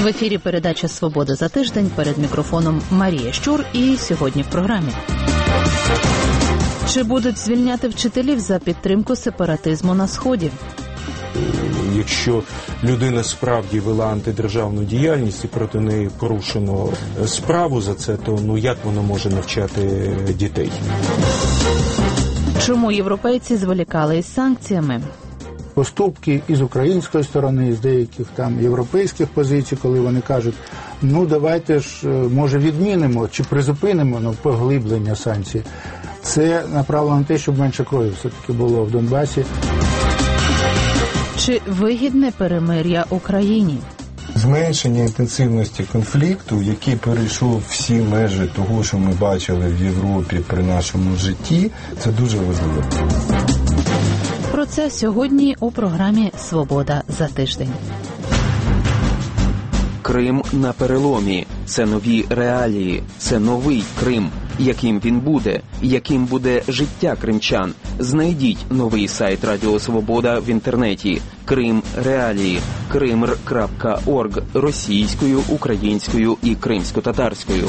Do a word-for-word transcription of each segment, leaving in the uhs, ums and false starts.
В ефірі передача «Свобода за тиждень», перед мікрофоном Марія Щур, і сьогодні в програмі. Чи будуть звільняти вчителів за підтримку сепаратизму на Сході? Якщо людина справді вела антидержавну діяльність і проти неї порушено справу за це, то ну як вона може навчати дітей? Чому європейці зволікали із санкціями? Поступки із української сторони, з деяких там європейських позицій, коли вони кажуть, ну давайте ж, може, відмінимо чи призупинимо ну, поглиблення санкцій. Це направлено на те, щоб менше крові все-таки було в Донбасі. Чи вигідне перемир'я Україні? Зменшення інтенсивності конфлікту, який перейшов всі межі того, що ми бачили в Європі при нашому житті, це дуже важливо. Про це сьогодні у програмі «Свобода за тиждень». Крим на переломі. Це нові реалії. Це новий Крим. Яким він буде? Яким буде життя кримчан? Знайдіть новий сайт Радіо Свобода в інтернеті. Крим реалії. кримр крапка орг російською, українською і кримсько-татарською.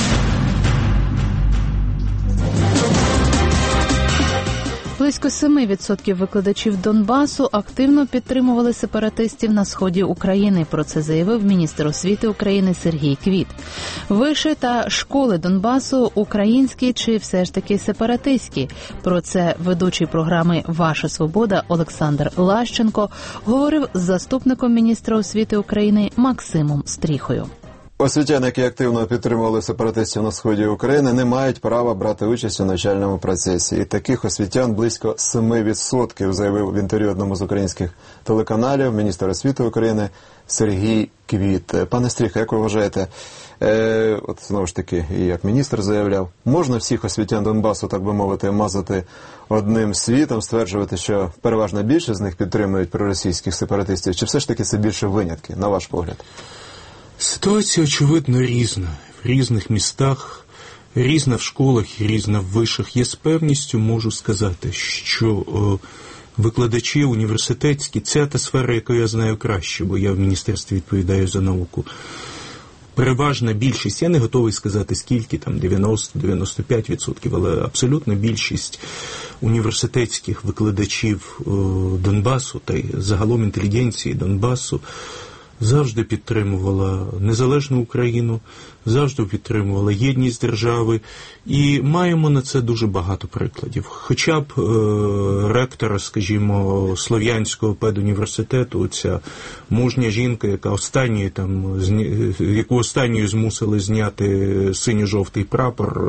Близько семи відсотків викладачів Донбасу активно підтримували сепаратистів на сході України. Про це заявив міністр освіти України Сергій Квіт. Виші та школи Донбасу українські чи все ж таки сепаратистські? Про це ведучий програми «Ваша свобода» Олександр Лащенко говорив з заступником міністра освіти України Максимом Стріхою. Освітяни, які активно підтримували сепаратистів на сході України, не мають права брати участь у навчальному процесі. І таких освітян близько семи відсотків, заявив в інтерв'ю одному з українських телеканалів міністр освіти України Сергій Квіт. Пане Стріха, як ви вважаєте, е, от знову ж таки, і як міністр заявляв, можна всіх освітян Донбасу, так би мовити, мазати одним світом, стверджувати, що переважна більшість з них підтримують проросійських сепаратистів, чи все ж таки це більше винятки, на ваш погляд? Ситуація, очевидно, різна. В різних містах, різна в школах і різна в вишах. Я з певністю можу сказати, що о, викладачі університетські, це та сфера, яку я знаю краще, бо я в міністерстві відповідаю за науку. Переважна більшість, я не готовий сказати скільки, там дев'яносто - дев'яносто п'ять відсотків, але абсолютна більшість університетських викладачів о, Донбасу та й загалом інтелігенції Донбасу завжди підтримувала незалежну Україну, завжди підтримувала єдність держави, і маємо на це дуже багато прикладів. Хоча б е, ректора, скажімо, Слов'янського педуніверситету, ця мужня жінка, яка останньою там, зні... яку останньою змусили зняти синьо-жовтий прапор,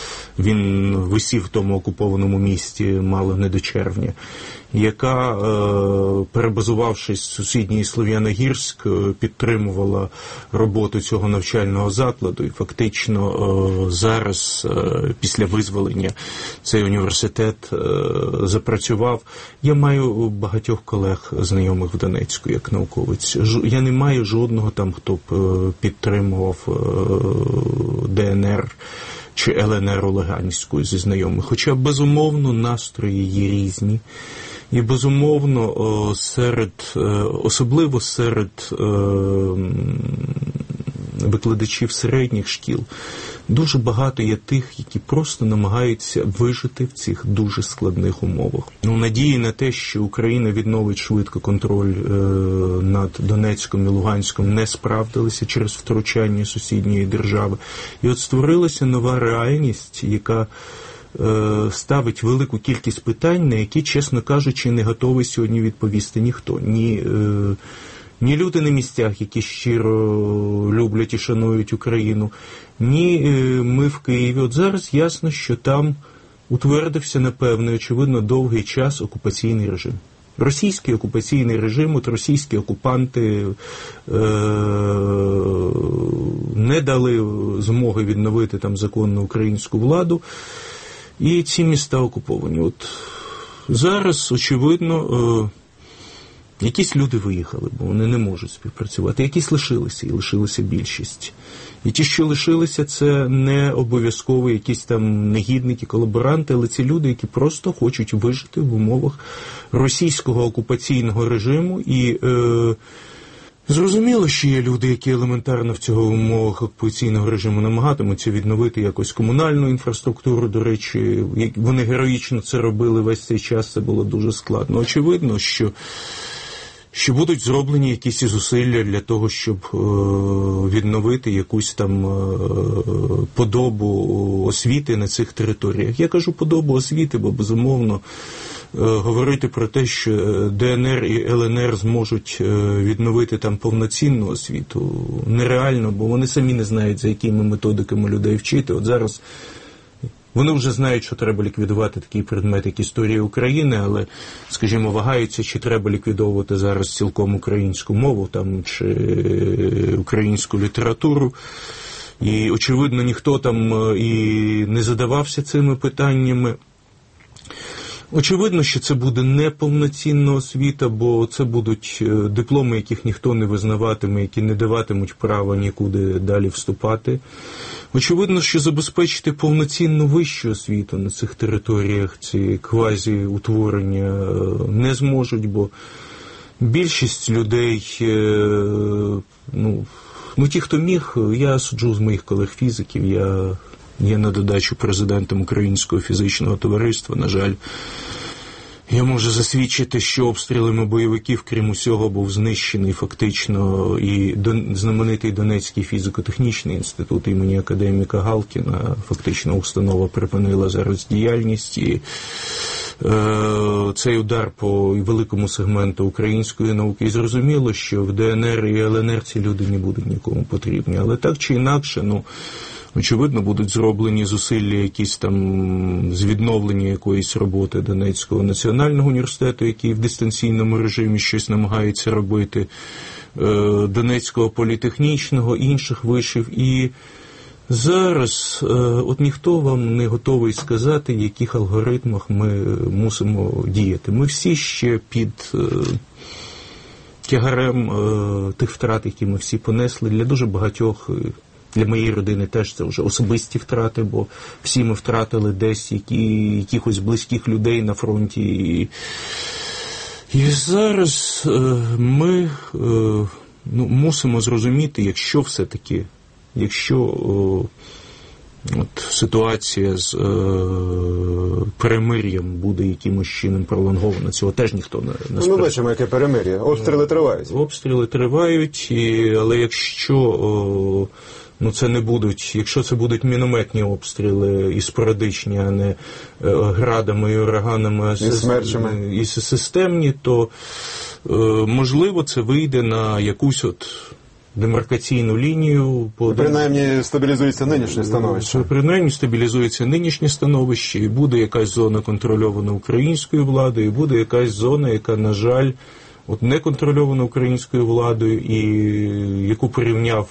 він висів в тому окупованому місті мало не до червня, яка, е, перебазувавшись в сусідній Слов'яногірськ, підтримувала роботу цього навчального закладу, і фактично е, зараз, е, після визволення, цей університет е, запрацював. Я маю багатьох колег, знайомих в Донецьку, як науковець. Ж, я не маю жодного там, хто б е, підтримував е, ДНР чи ЛНР Луганську зі знайомих. Хоча, безумовно, настрої є різні. І, безумовно, серед, особливо серед викладачів середніх шкіл дуже багато є тих, які просто намагаються вижити в цих дуже складних умовах. Ну, надії на те, що Україна відновить швидко контроль е, над Донецьком і Луганськом, не справдилися через втручання сусідньої держави. І от створилася нова реальність, яка ставить велику кількість питань, на які, чесно кажучи, не готовий сьогодні відповісти ніхто. Ні, ні люди на місцях, які щиро люблять і шанують Україну, ні ми в Києві. От зараз ясно, що там утвердився, напевно, очевидно, довгий час окупаційний режим. Російський окупаційний режим, от російські окупанти е- не дали змоги відновити там законну українську владу, і ці міста окуповані. От зараз, очевидно, е, якісь люди виїхали, бо вони не можуть співпрацювати. Якісь лишилися, і лишилася більшість. І ті, що лишилися, це не обов'язково якісь там негідники, колаборанти, але ці люди, які просто хочуть вижити в умовах російського окупаційного режиму і е, Зрозуміло, що є люди, які елементарно в цього умовах окупаційного режиму намагатимуться відновити якось комунальну інфраструктуру. До речі, вони героїчно це робили весь цей час, це було дуже складно. Очевидно, що, що будуть зроблені якісь зусилля для того, щоб е, відновити якусь там е, подобу освіти на цих територіях. Я кажу подобу освіти, бо, безумовно, говорити про те, що ДНР і ЛНР зможуть відновити там повноцінну освіту, нереально, бо вони самі не знають, за якими методиками людей вчити. От зараз вони вже знають, що треба ліквідувати такий предмет, як історія України, але, скажімо, вагаються, чи треба ліквідовувати зараз цілком українську мову там, чи українську літературу. І, очевидно, ніхто там і не задавався цими питаннями. Очевидно, що це буде неповноцінна освіта, бо це будуть дипломи, яких ніхто не визнаватиме, які не даватимуть права нікуди далі вступати. Очевидно, що забезпечити повноцінну вищу освіту на цих територіях, ці квазі-утворення не зможуть, бо більшість людей, ну, ну ті, хто міг, я суджу з моїх колег-фізиків, я... Є на додачу президентом Українського фізичного товариства, на жаль. Я можу засвідчити, що обстрілами бойовиків, крім усього, був знищений фактично і знаменитий Донецький фізико-технічний інститут імені академіка Галкіна. Фактично установа припинила зараз діяльність. І е, цей удар по великому сегменту української науки. І зрозуміло, що в ДНР і ЛНР ці люди не будуть нікому потрібні. Але так чи інакше, ну, очевидно, будуть зроблені зусилля якісь там з відновлення якоїсь роботи Донецького національного університету, який в дистанційному режимі щось намагається робити, Донецького політехнічного, інших вишів. І зараз от ніхто вам не готовий сказати, в яких алгоритмах ми мусимо діяти. Ми всі ще під тягарем тих втрат, які ми всі понесли, для дуже багатьох. Для моєї родини теж це вже особисті втрати, бо всі ми втратили десь які, якихось близьких людей на фронті. І, і зараз е, ми е, ну, мусимо зрозуміти, якщо все-таки, якщо о, от, ситуація з е, перемир'ям буде якимось чином пролонгована, цього теж ніхто не, не ну, ми бачимо, яке перемир'я. Обстріли тривають. Обстріли тривають, і, але якщо... О, Ну, це не будуть, якщо це будуть мінометні обстріли і спорадичні, а не градами і ураганами, і смерчами, і системні, то, можливо, це вийде на якусь от демаркаційну лінію. По... Принаймні стабілізується нинішнє становище. Принаймні стабілізується нинішнє становище, і буде якась зона контрольована українською владою, і буде якась зона, яка, на жаль, от неконтрольована українською владою, і яку порівняв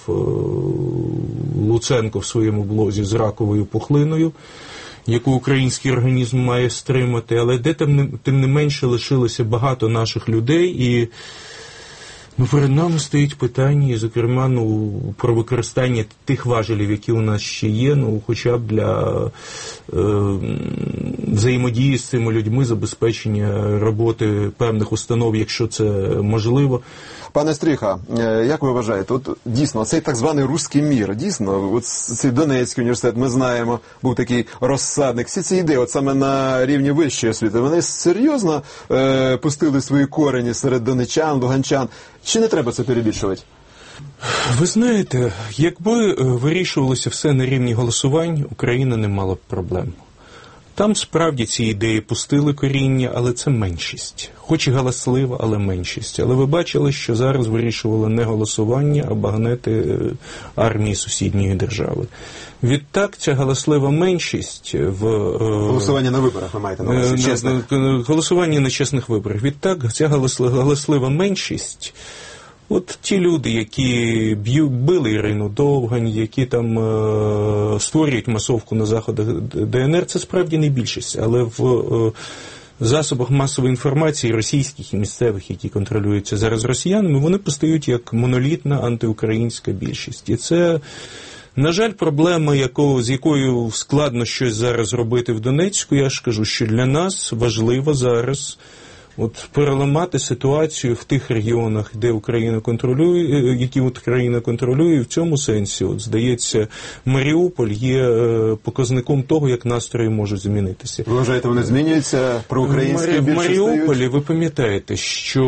Луценко в своєму блозі з раковою пухлиною, яку український організм має стримати, але де тим, тим не менше лишилося багато наших людей, і ну, перед нами стоїть питання, і, зокрема, ну, про використання тих важелів, які у нас ще є, ну, хоча б для е, взаємодії з цими людьми, забезпечення роботи певних установ, якщо це можливо. Пане Стріха, як ви вважаєте, от дійсно, цей так званий «руський мір», дійсно, от цей Донецький університет, ми знаємо, був такий розсадник, всі ці ідеї, от саме на рівні вищої освіти, вони серйозно е, пустили свої корені серед донечан, луганчан, чи не треба це перебільшувати? Ви знаєте, якби вирішувалося все на рівні голосувань, Україна не мала б проблем. Там справді ці ідеї пустили коріння, але це меншість. Хоч і галаслива, але меншість. Але ви бачили, що зараз вирішували не голосування, а багнети армії сусідньої держави. Відтак, ця галаслива меншість в... Голосування на виборах, ви маєте на увазі, чесних? Голосування на чесних виборах. Відтак, ця галаслива меншість... От ті люди, які б'ють, били Ірину Довгань, які там е, створюють масовку на заходах ДНР, це справді не більшість, але в е, засобах масової інформації, російських і місцевих, які контролюються зараз росіянами, вони постають як монолітна антиукраїнська більшість. І це, на жаль, проблема, яку, з якою складно щось зараз робити в Донецьку. Я ж кажу, що для нас важливо зараз от переламати ситуацію в тих регіонах, де Україна контролює, які от Україна контролює, і в цьому сенсі, от, здається, Маріуполь є показником того, як настрої можуть змінитися. Ви вважаєте, вони змінюються про українські більше в Маріуполі стають? ви пам'ятаєте, що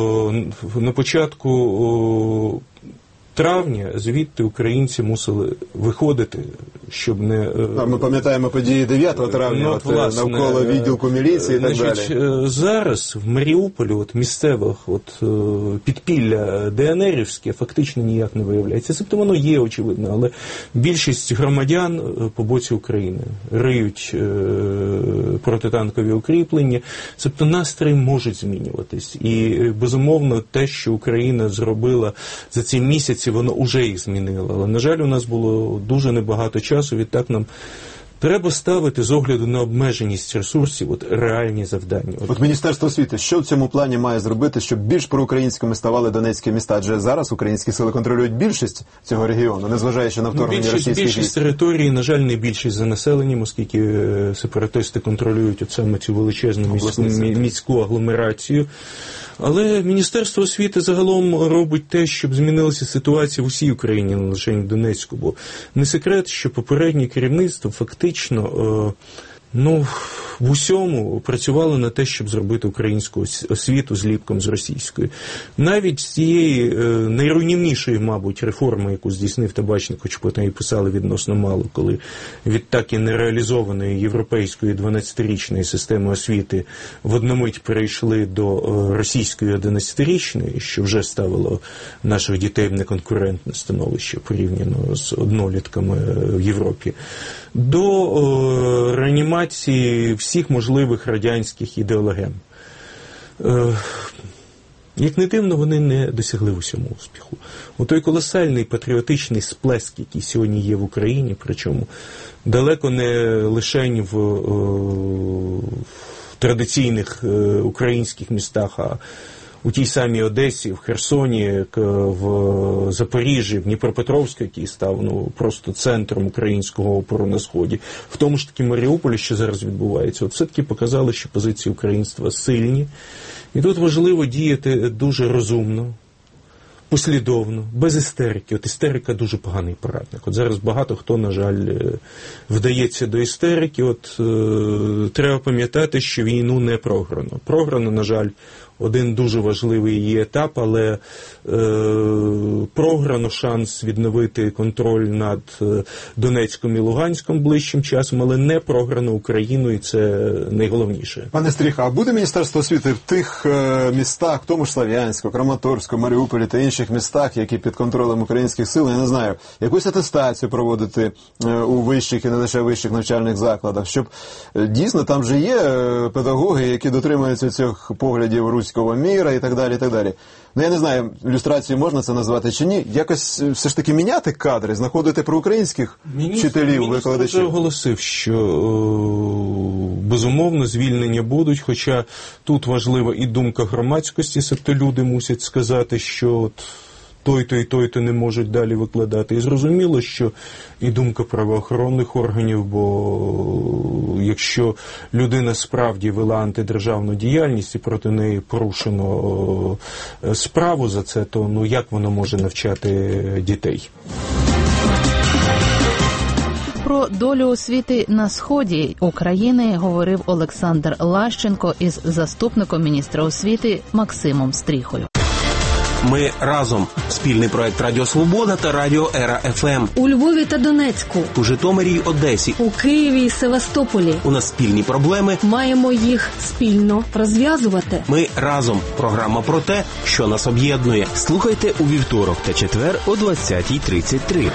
о, на початку о, травня звідти українці мусили виходити, щоб не... А ми пам'ятаємо події дев'ятого травня, ну, от, власне, навколо відділку міліції і так значить, далі. Зараз в Маріуполі от, місцевих от, підпілля ДНРівське фактично ніяк не виявляється. Тобто воно є, очевидно, але більшість громадян по боці України риють е, протитанкові укріплення. Тобто настрої можуть змінюватись. І, безумовно, те, що Україна зробила за ці місяці, воно вже їх змінило. Але, на жаль, у нас було дуже небагато часу, відтак нам треба ставити з огляду на обмеженість ресурсів от реальні завдання. От, от Міністерство освіти, що в цьому плані має зробити, щоб більш проукраїнськими ставали донецькі міста? Адже зараз українські сили контролюють більшість цього регіону, незважаючи на вторгнення більшість, російських військ. Більшість території, на жаль, не більшість за населенням, оскільки сепаратисти контролюють от саме цю величезну міську, міську агломерацію. Але Міністерство освіти загалом робить те, щоб змінилася ситуація в усій Україні, не лише в Донецьку. Бо не секрет, що попереднє керівництво фактично ну, в усьому працювало на те, щоб зробити українську освіту зліпком з російською. Навіть з цієї е, найруйнівнішої, мабуть, реформи, яку здійснив Табачник, хоч потім і писали відносно мало, коли відтак і нереалізованої європейської дванадцятирічної системи освіти в одномить перейшли до е, російської одинадцятирічної, що вже ставило наших дітей в неконкурентне становище порівняно з однолітками в Європі, до е, реанімації всіх можливих радянських ідеологем. Е, як не дивно, вони не досягли усьому успіху. У той колосальний патріотичний сплеск, який сьогодні є в Україні, причому далеко не лише в, е, в традиційних е, українських містах, а у тій самій Одесі, в Херсоні, в Запоріжжі, в Дніпропетровську, який став ну, просто центром українського опору на Сході, в тому ж таки Маріуполі, що зараз відбувається, от все-таки показали, що позиції українства сильні. І тут важливо діяти дуже розумно, послідовно, без істерики. От істерика дуже поганий порадник. От зараз багато хто, на жаль, вдається до істерики. От е, треба пам'ятати, що війну не програно. Програно, на жаль, один дуже важливий її етап, але е, програно шанс відновити контроль над Донецьком і Луганськом ближчим часом, але не програно Україну, і це найголовніше. Пане Стріха, а буде Міністерство освіти в тих е, містах, в тому ж Слов'янську, Краматорську, Маріуполі та інших містах, які під контролем українських сил, я не знаю, якусь атестацію проводити е, у вищих і не лише вищих навчальних закладах, щоб е, дійсно там же є е, педагоги, які дотримуються цих поглядів руського міра і так далі, і так далі. Ну, я не знаю, ілюстрацію можна це назвати чи ні. Якось все ж таки міняти кадри, знаходити проукраїнських вчителів, викладачів. Міністр вже оголосив, що безумовно звільнення будуть, хоча тут важлива і думка громадськості, тобто люди мусять сказати, що от той-то і той-то не можуть далі викладати. І зрозуміло, що і думка правоохоронних органів, бо якщо людина справді вела антидержавну діяльність і проти неї порушено справу за це, то ну як вона може навчати дітей? Про долю освіти на сході України говорив Олександр Лащенко із заступником міністра освіти Максимом Стріхою. Ми разом. Спільний проект Радіо Свобода та Радіо Ера еф ем. У Львові та Донецьку. У Житомирі й Одесі. У Києві і Севастополі. У нас спільні проблеми. Маємо їх спільно розв'язувати. Ми разом. Програма про те, що нас об'єднує. Слухайте у вівторок та четвер о двадцятій тридцять три.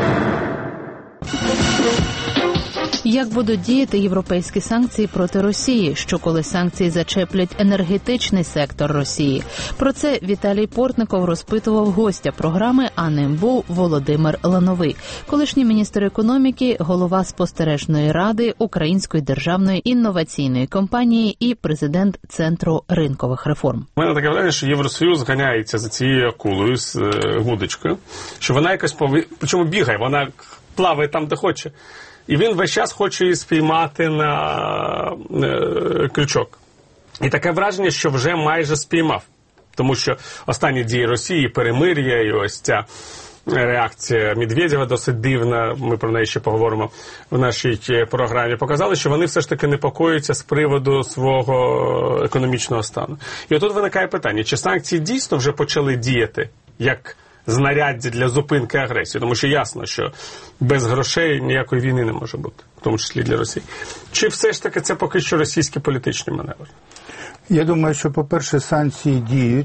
Як будуть діяти європейські санкції проти Росії, що коли санкції зачеплять енергетичний сектор Росії? Про це Віталій Портников розпитував гостя програми, а ним був Володимир Лановий, колишній міністр економіки, голова спостережної ради Української державної інноваційної компанії і президент Центру ринкових реформ. У мене таке враження, що Євросоюз ганяється за цією акулою з е, вудочкою, що вона якось пови... причому бігає, вона плаває там, де хоче. І він весь час хоче її спіймати на е, крючок. І таке враження, що вже майже спіймав. Тому що останні дії Росії, перемир'я і ось ця реакція Медведєва досить дивна, ми про неї ще поговоримо в нашій програмі, показали, що вони все ж таки непокоюються з приводу свого економічного стану. І отут виникає питання, чи санкції дійсно вже почали діяти як знаряддя для зупинки агресії? Тому що ясно, що без грошей ніякої війни не може бути, в тому числі для Росії. Чи все ж таки це поки що російські політичні маневри? Я думаю, що, по-перше, санкції діють.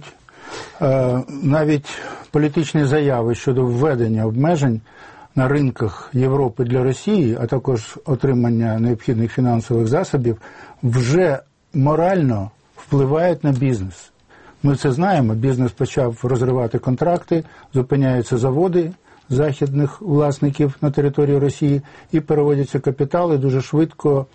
Навіть політичні заяви щодо введення обмежень на ринках Європи для Росії, а також отримання необхідних фінансових засобів, вже морально впливають на бізнес. Ми це знаємо, бізнес почав розривати контракти, зупиняються заводи західних власників на території Росії і переводяться капітали дуже швидко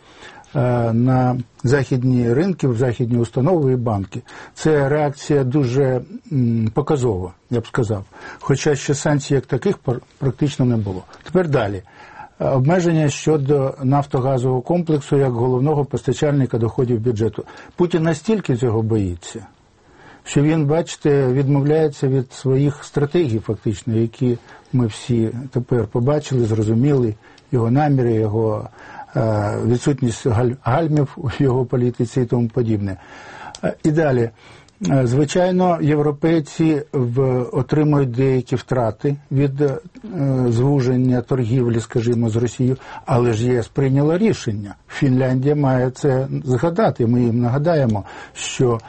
на західні ринки, в західні установи і банки. Це реакція дуже показова, я б сказав. Хоча ще санкцій як таких практично не було. Тепер далі. Обмеження щодо нафтогазового комплексу як головного постачальника доходів бюджету. Путін настільки цього боїться, що він, бачите, відмовляється від своїх стратегій фактично, які ми всі тепер побачили, зрозуміли, його наміри, його відсутність гальмів у його політиці і тому подібне. І далі. Звичайно, європейці в, отримують деякі втрати від е, звуження торгівлі, скажімо, з Росією, але ж ЄС прийняла рішення. Фінляндія має це згадати. Ми їм нагадаємо, що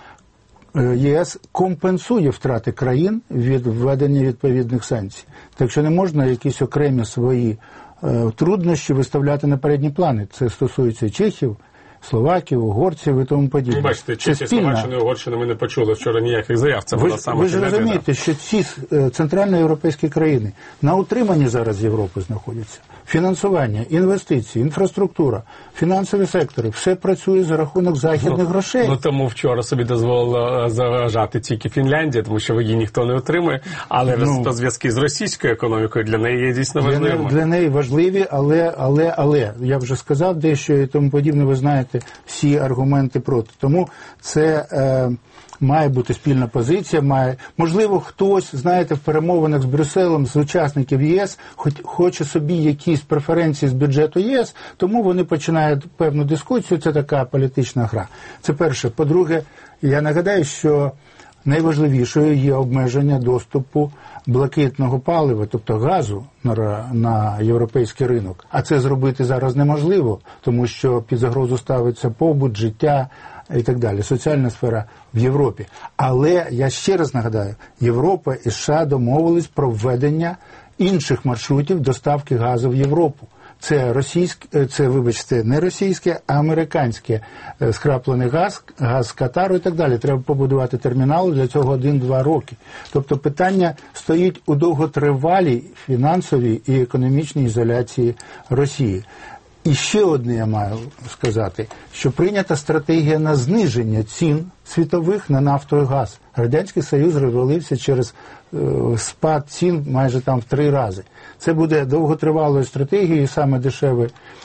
ЄС компенсує втрати країн від введення відповідних санкцій. Так що не можна якісь окремі свої е, труднощі виставляти на передні плани. Це стосується чехів, словаків, угорців і тому подібне. Ви бачите, Чехія, Словаччина і Угорщина ми не почули вчора ніяких заяв. Це ви, була саме ви ж розумієте, що ці центральноєвропейські країни на утриманні зараз Європи знаходяться. Фінансування, інвестиції, інфраструктура, фінансові сектори, все працює за рахунок західних ну, грошей. Ну тому вчора собі дозволило заважати тільки Фінляндія, тому що її ніхто не отримує, але ну, зв'язки з російською економікою для неї є дійсно важливими. Для, для неї важливі, але, але, але, я вже сказав дещо і тому подібне, ви знаєте всі аргументи проти. Тому це... Е, має бути спільна позиція, має... Можливо, хтось, знаєте, в перемовинах з Брюсселем, з учасників ЄС, хоч, хоче собі якісь преференції з бюджету ЄС, тому вони починають певну дискусію, це така політична гра. Це перше. По-друге, я нагадаю, що найважливішою є обмеження доступу блакитного палива, тобто газу на, на європейський ринок. А це зробити зараз неможливо, тому що під загрозу ставиться побут, життя і так далі, соціальна сфера в Європі. Але, я ще раз нагадаю, Європа і США домовились про введення інших маршрутів доставки газу в Європу. Це російське, це, вибачте, не російське, а американське скраплений газ, газ з Катару і так далі. Треба побудувати термінал, для цього один-два роки. Тобто питання стоїть у довготривалій фінансовій і економічній ізоляції Росії. І ще одне я маю сказати, що прийнята стратегія на зниження цін світових на нафту і газ. Радянський Союз розвалився через е, спад цін майже там в три рази. Це буде довготривалою стратегією, і саме дешевий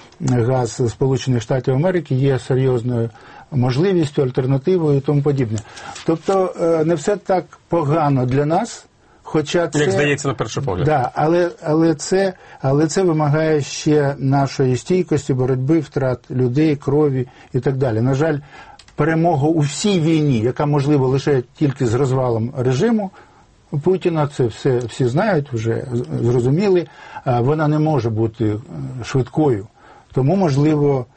газ Сполучених Штатів Америки є серйозною можливістю, альтернативою і тому подібне. Тобто е, не все так погано для нас. Хоча це, як здається, на перший погляд. Да, але, але, це, але це вимагає ще нашої стійкості, боротьби, втрат людей, крові і так далі. На жаль, перемога у всій війні, яка можлива лише тільки з розвалом режиму Путіна, це все всі знають, вже зрозуміли, вона не може бути швидкою. Тому, можливо,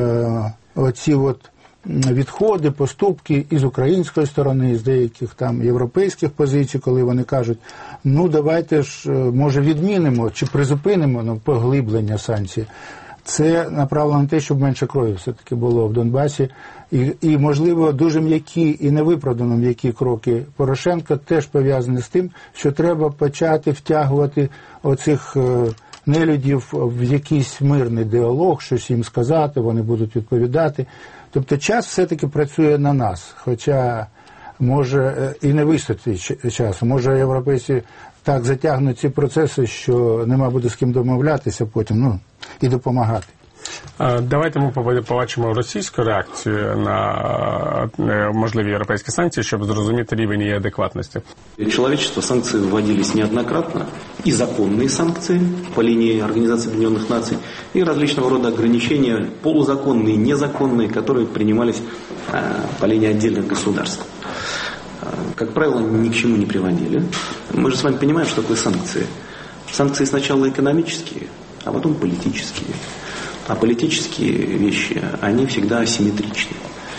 оці от відходи, поступки і з української сторони, і з деяких там європейських позицій, коли вони кажуть, ну давайте ж, може, відмінимо чи призупинимо ну, поглиблення санкцій. Це направлено на те, щоб менше крові все-таки було в Донбасі. І, і, можливо, дуже м'які і невиправдано м'які кроки Порошенка теж пов'язані з тим, що треба почати втягувати оцих нелюдів в якийсь мирний діалог, щось їм сказати, вони будуть відповідати. Тобто час все-таки працює на нас, хоча може і не вистачить часу. Може європейці так затягнуть ці процеси, що нема буде з ким домовлятися потім, ну, і допомагати. Давайте ми побачимо російську реакцію на можливі європейські санкції, щоб зрозуміти рівень її адекватності. Человечество санкции вводились неоднократно, и законные санкции по линии Организации Объединенных Наций, и различного рода ограничения, полузаконные, незаконные, которые принимались по линии отдельных государств. Как правило, ни к чему не приводили. Мы же с вами понимаем, что такое санкции. Санкции сначала экономические, а потом политические. А политические вещи, они всегда асимметричны.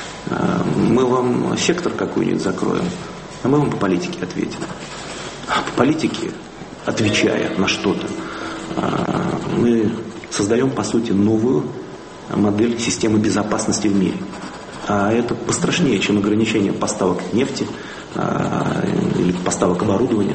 Мы вам сектор какой-нибудь закроем, а мы вам по политике ответим. А по политике, отвечая на что-то, мы создаем, по сути, новую модель системы безопасности в мире. А это пострашнее, чем ограничение поставок нефти или поставок оборудования.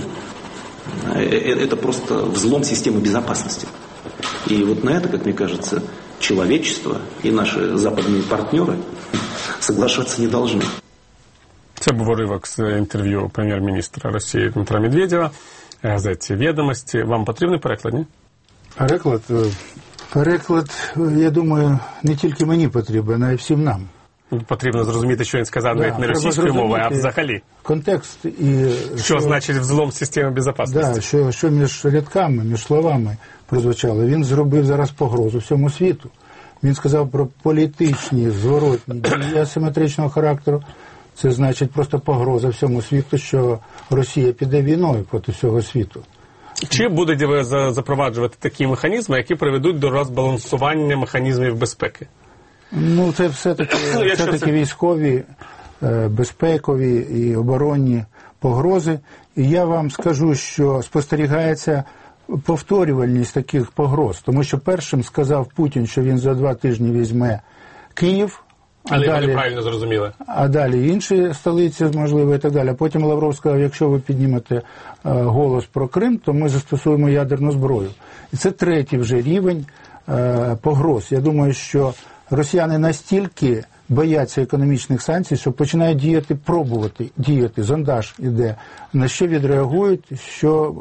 Это просто взлом системы безопасности. И вот на это, как мне кажется, человечество и наши западные партнеры соглашаться не должны. Це був уривок з інтерв'ю прем'єр-міністра Росії Дмитра Медведєва газеті «Відомості». Вам потрібний переклад, ні? Переклад? Переклад, я думаю, не тільки мені потрібен, а й всім нам. Потрібно зрозуміти, що він сказав, навіть не російською мовою, а взагалі. Контекст і... Що, що значить взлом системи безпечності? Да, що, що між рядками, між словами прозвучало. Він зробив зараз погрозу всьому світу. Він сказав про політичні, зворотні дії асиметричного характеру. Це значить просто погроза всьому світу, що Росія піде війною проти всього світу. Чи будуть ви запроваджувати такі механізми, які приведуть до розбалансування механізмів безпеки? Ну, це все-таки, ну, все-таки це... військові, безпекові і оборонні погрози. І я вам скажу, що спостерігається повторювальність таких погроз. Тому що першим сказав Путін, що він за два тижні візьме Київ. Але далі, вони правильно зрозуміли. А далі інші столиці, можливо, і так далі. А потім Лавров сказав, якщо ви піднімете голос про Крим, то ми застосуємо ядерну зброю. І це третій вже рівень погроз. Я думаю, що росіяни настільки бояться економічних санкцій, що починають діяти, пробувати діяти. Зондаж іде. На що відреагують, що,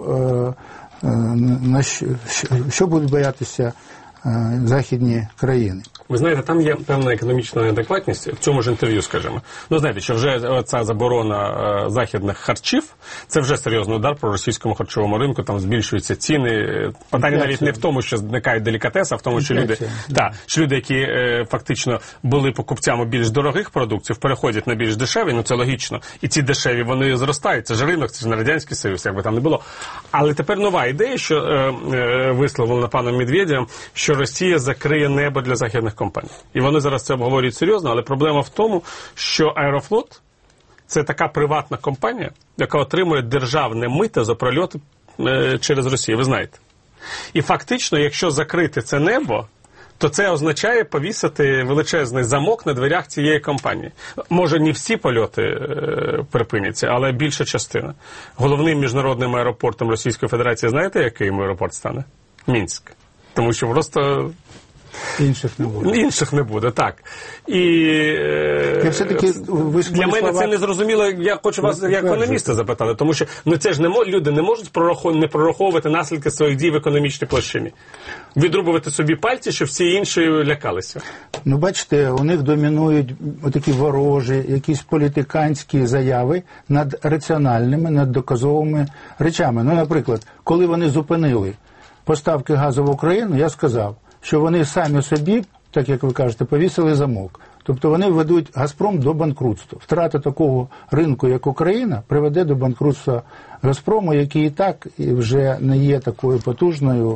на що, що будуть боятися західні країни. Ви знаєте, там є певна економічна неадекватність в цьому ж інтерв'ю, скажімо. Ну, знаєте, що вже ця заборона е, західних харчів, це вже серйозний удар по російському харчовому ринку, там збільшуються ціни. Питання навіть не в тому, що зникають делікатеси, а в тому, що люди, та, що люди, які е, фактично були покупцями більш дорогих продуктів, переходять на більш дешеві, ну це логічно. І ці дешеві, вони зростають. Це ж ринок, це ж не Радянський Союз, як би там не було. Але тепер нова ідея, що е, е, висловлена паном Медведєвим, що Росія закриє небо для західних компаній. І вони зараз це обговорюють серйозно, але проблема в тому, що Аерофлот – це така приватна компанія, яка отримує державне мито за прольоти е, через Росію, ви знаєте. І фактично, якщо закрити це небо, то це означає повісити величезний замок на дверях цієї компанії. Може, не всі польоти е, припиняться, але більша частина. Головним міжнародним аеропортом Російської Федерації, знаєте, який аеропорт стане? Мінськ. Тому що просто... Інших не буде. Інших не буде, так. І я все-таки, ви для мене слова... це не зрозуміло, я хочу вас як економіста запитати, тому що ну, це ж не мож... люди не можуть прорахов... не прораховувати наслідки своїх дій в економічній площині. Відрубувати собі пальці, щоб всі інші лякалися. Ну, бачите, у них домінують отакі ворожі, якісь політиканські заяви над раціональними, над доказовими речами. Ну, наприклад, коли вони зупинили поставки газу в Україну, я сказав, що вони самі собі, так як ви кажете, повісили замок. Тобто вони ведуть «Газпром» до банкрутства. Втрата такого ринку, як Україна, приведе до банкрутства «Газпрому», який і так вже не є такою потужною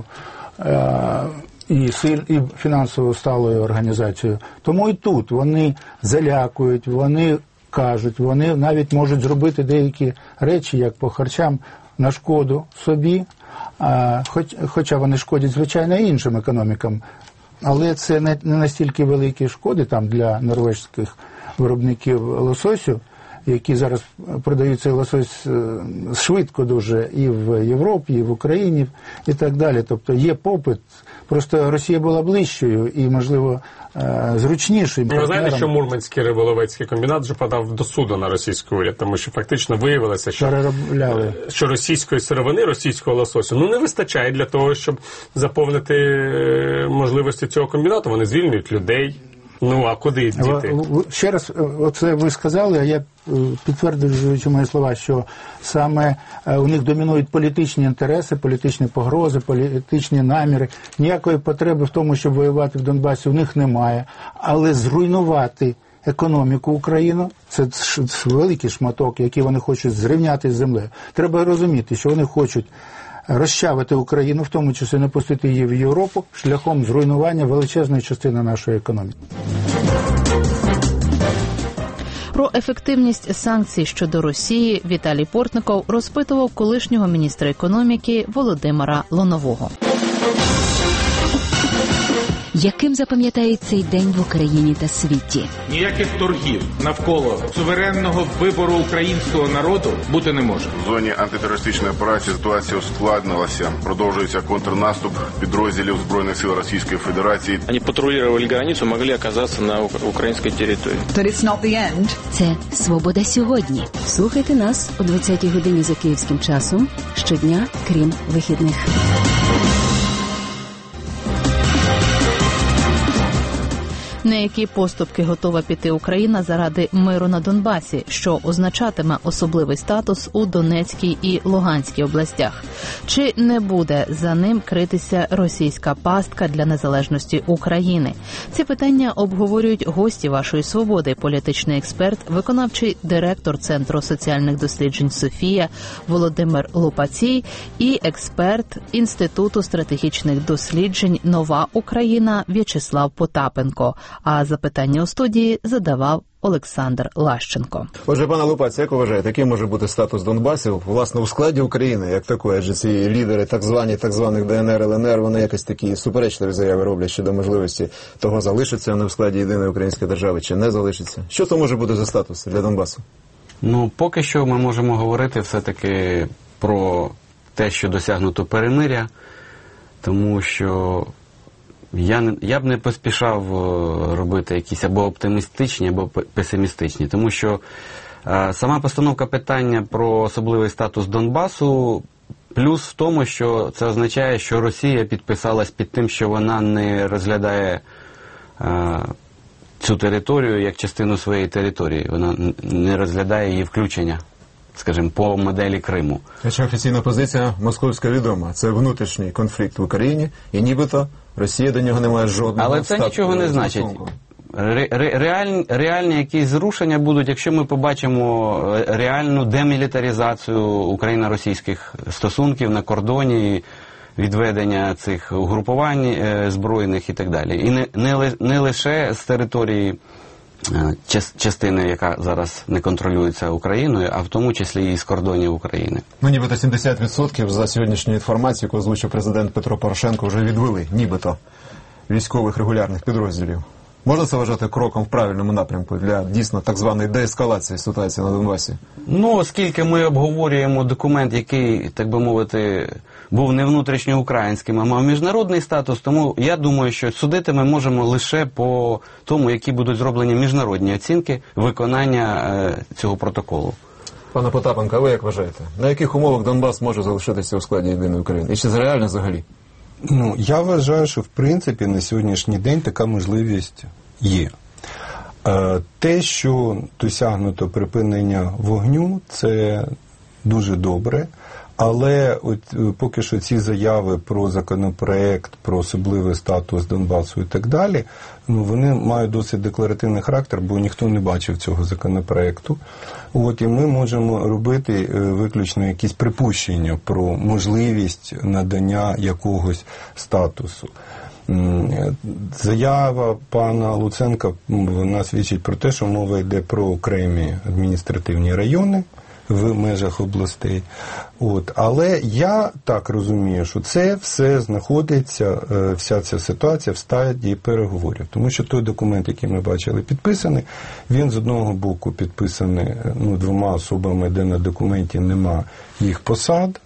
е- і, силь, і фінансово сталою організацією. Тому і тут вони залякують, вони кажуть, вони навіть можуть зробити деякі речі, як по харчам, на шкоду собі, а, хоч, хоча вони шкодять, звичайно, іншим економікам. Але це не, не настільки великі шкоди там для норвезьких виробників лососю, які зараз продають цей лосось швидко дуже і в Європі, і в Україні, і так далі. Тобто є попит. Просто Росія була ближчою і, можливо, зручнішою. Ви знаєте, що Мурманський риболовецький комбінат вже подав до суду на російський уряд, тому що фактично виявилося, що, що російської сировини, російського лососю, ну не вистачає для того, щоб заповнити можливості цього комбінату. Вони звільнюють людей. Ну, а куди діти? Ще раз, оце ви сказали, а я підтверджуючи мої слова, що саме у них домінують політичні інтереси, політичні погрози, політичні наміри. Ніякої потреби в тому, щоб воювати в Донбасі, у них немає. Але зруйнувати економіку України – це великий шматок, який вони хочуть зрівняти з землею. Треба розуміти, що вони хочуть розчавити Україну, в тому числі не пустити її в Європу, шляхом зруйнування величезної частини нашої економіки. Про ефективність санкцій щодо Росії Віталій Портников розпитував колишнього міністра економіки Володимира Лонового. Яким запам'ятає цей день в Україні та світі? Ніяких торгів навколо суверенного вибору українського народу бути не може. В зоні антитерористичної операції ситуація ускладнилася. Продовжується контрнаступ підрозділів Збройних сил Російської Федерації. Вони патрулювали границю, могли оказатися на українській території. Це «Свобода сьогодні». Слухайте нас о двадцятій годині за київським часом щодня, крім вихідних. На які поступки готова піти Україна заради миру на Донбасі, що означатиме особливий статус у Донецькій і Луганській областях? Чи не буде за ним критися російська пастка для незалежності України? Ці питання обговорюють гості вашої «Свободи», політичний експерт, виконавчий директор Центру соціальних досліджень «Софія» Володимир Лупацій і експерт Інституту стратегічних досліджень «Нова Україна» В'ячеслав Потапенко. А запитання у студії задавав Олександр Лащенко. Отже, пане Лупаці, як ви вважаєте, який може бути статус Донбасу, власне, у складі України, як такої? Адже ці лідери так звані, так званих ДНР, ЛНР, вони якось такі суперечливі заяви роблять щодо можливості того, залишиться вони в складі єдиної української держави чи не залишиться. Що це може бути за статус для Донбасу? Ну, поки що ми можемо говорити все-таки про те, що досягнуто перемиря, тому що Я, не, я б не поспішав робити якісь або оптимістичні, або песимістичні, тому що е, сама постановка питання про особливий статус Донбасу, плюс в тому, що це означає, що Росія підписалась під тим, що вона не розглядає е, цю територію як частину своєї території, вона не розглядає її включення, скажімо, по моделі Криму. Хоча офіційна позиція московська відома, це внутрішній конфлікт в Україні, і нібито Росія до нього не має жодного. Але це нічого не значить. Ре, ре, реальні, реальні якісь зрушення будуть, якщо ми побачимо реальну демілітаризацію україно-російських стосунків на кордоні, відведення цих угрупувань е, збройних і так далі. І не, не, не лише з території е, частини, яка зараз не контролюється Україною, а в тому числі і з кордонів України. Ну, нібито сімдесят відсотків за сьогоднішню інформацію, яку озвучив президент Петро Порошенко, вже відвели, нібито, військових регулярних підрозділів. Можна це вважати кроком в правильному напрямку для, дійсно, так званої деескалації ситуації на Донбасі? Ну, оскільки ми обговорюємо документ, який, так би мовити, був не внутрішньоукраїнським, а мав міжнародний статус, тому я думаю, що судити ми можемо лише по тому, які будуть зроблені міжнародні оцінки виконання е, цього протоколу. Пане Потапенко, а ви як вважаєте? На яких умовах Донбас може залишитися у складі єдиної України? І чи це реально взагалі? Ну, я вважаю, що в принципі на сьогоднішній день така можливість є. Е, те, що досягнуто припинення вогню, це дуже добре. Але от поки що ці заяви про законопроект, про особливий статус Донбасу і так далі, ну, вони мають досить декларативний характер, бо ніхто не бачив цього законопроекту. От, і ми можемо робити виключно якісь припущення про можливість надання якогось статусу. Заява пана Луценка, вона свідчить про те, що мова йде про окремі адміністративні райони в межах областей. От. Але я так розумію, що це все знаходиться, вся ця ситуація в стадії переговорів. Тому що той документ, який ми бачили підписаний, він з одного боку підписаний ну, двома особами, де на документі нема їх посад.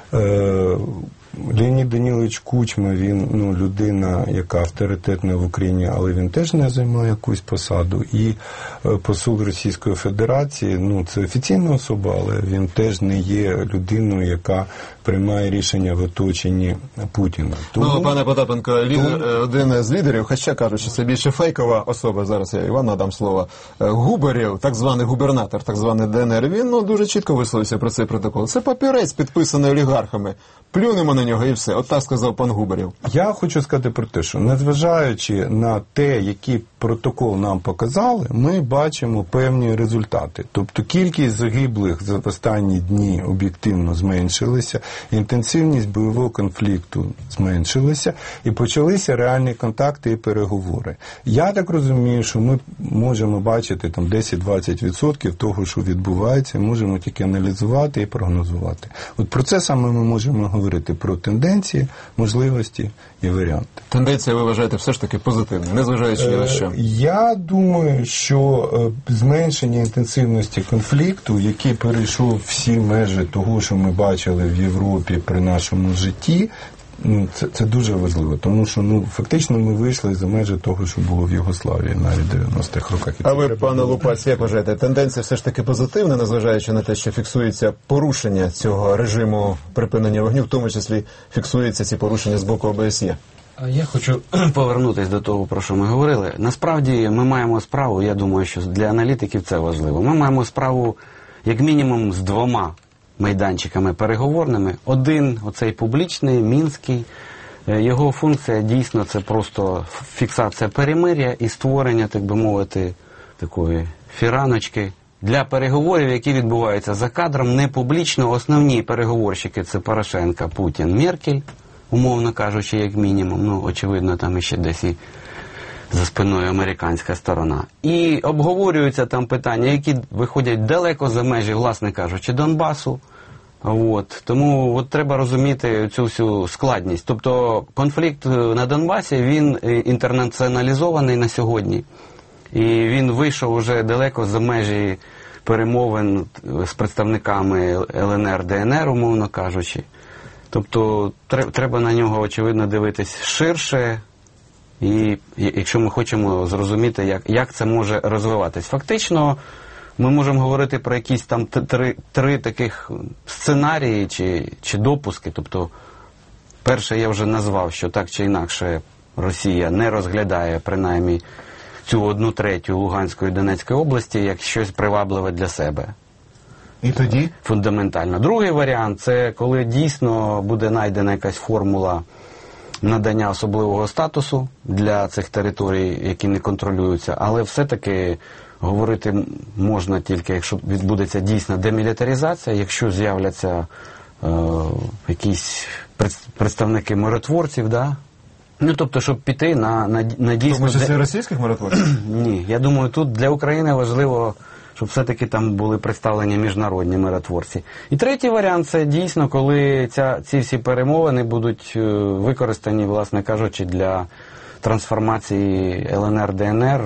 Леонід Данілович Кучма, він ну, людина, яка авторитетна в Україні, але він теж не займає якусь посаду. І посол Російської Федерації, ну, це офіційна особа, але він теж не є людиною, яка приймає рішення в оточенні Путіна. Тому... Ну, пане Потапенко, лідер, тому... один з лідерів, хоча кажуть, що це більше фейкова особа, зараз я Івану надам слово, Губарєв, так званий губернатор, так званий ДНР, він ну, дуже чітко висловився про цей протокол. Це папірець, підписаний олігархами. Плюнемо на нього і все. От так сказав пан Губарєв. Я хочу сказати про те, що незважаючи на те, який протокол нам показали, ми бачимо певні результати. Тобто кількість загиблих за останні дні об'єктивно зменшилася, інтенсивність бойового конфлікту зменшилася і почалися реальні контакти і переговори. Я так розумію, що ми можемо бачити там десять-двадцять відсотків того, що відбувається, можемо тільки аналізувати і прогнозувати. От про це саме ми можемо говорити, про тенденції, можливості і варіанти. Тенденція, ви вважаєте, все ж таки позитивна, незважаючи ні на що? Я думаю, що зменшення інтенсивності конфлікту, який перейшов всі межі того, що ми бачили в Європі при нашому житті, ну, це, це дуже важливо, тому що ну, фактично ми вийшли за межі того, що було в Югославії навіть в дев'яностих роках. А ви, пане Лупац, як вважаєте, тенденція все ж таки позитивна, незважаючи на те, що фіксується порушення цього режиму припинення вогню, в тому числі фіксуються ці порушення з боку ОБСЄ? Я хочу повернутися до того, про що ми говорили. Насправді ми маємо справу, я думаю, що для аналітиків це важливо, ми маємо справу як мінімум з двома майданчиками переговорними. Один, оцей публічний, мінський, його функція дійсно це просто фіксація перемир'я і створення, так би мовити, такої фіраночки для переговорів, які відбуваються за кадром, не публічно. Основні переговорщики – це Порошенко, Путін, Меркель, умовно кажучи, як мінімум. Ну, очевидно, там іще десь і за спиною американська сторона. І обговорюються там питання, які виходять далеко за межі, власне кажучи, Донбасу. От. Тому от треба розуміти цю всю складність. Тобто конфлікт на Донбасі, він інтернаціоналізований на сьогодні. І він вийшов уже далеко за межі перемовин з представниками Л Н Р, Д Н Р, умовно кажучи. Тобто треба на нього, очевидно, дивитись ширше, і якщо ми хочемо зрозуміти, як, як це може розвиватись. Фактично, ми можемо говорити про якісь там три, три таких сценарії чи, чи допуски. Тобто, перше я вже назвав, що так чи інакше Росія не розглядає принаймні цю одну третю Луганської і Донецької області як щось привабливе для себе. І тоді? Фундаментально. Другий варіант – це коли дійсно буде знайдена якась формула надання особливого статусу для цих територій, які не контролюються, але все-таки говорити можна тільки, якщо відбудеться дійсна демілітаризація, якщо з'являться е, якісь представники миротворців, да? Ну, тобто, щоб піти на, на, на дійсно... Тому що це російських миротворців? Ні, я думаю, тут для України важливо, щоб все-таки там були представлені міжнародні миротворці. І третій варіант – це дійсно, коли ця, ці всі перемовини будуть використані, власне кажучи, для трансформації Л Н Р, Д Н Р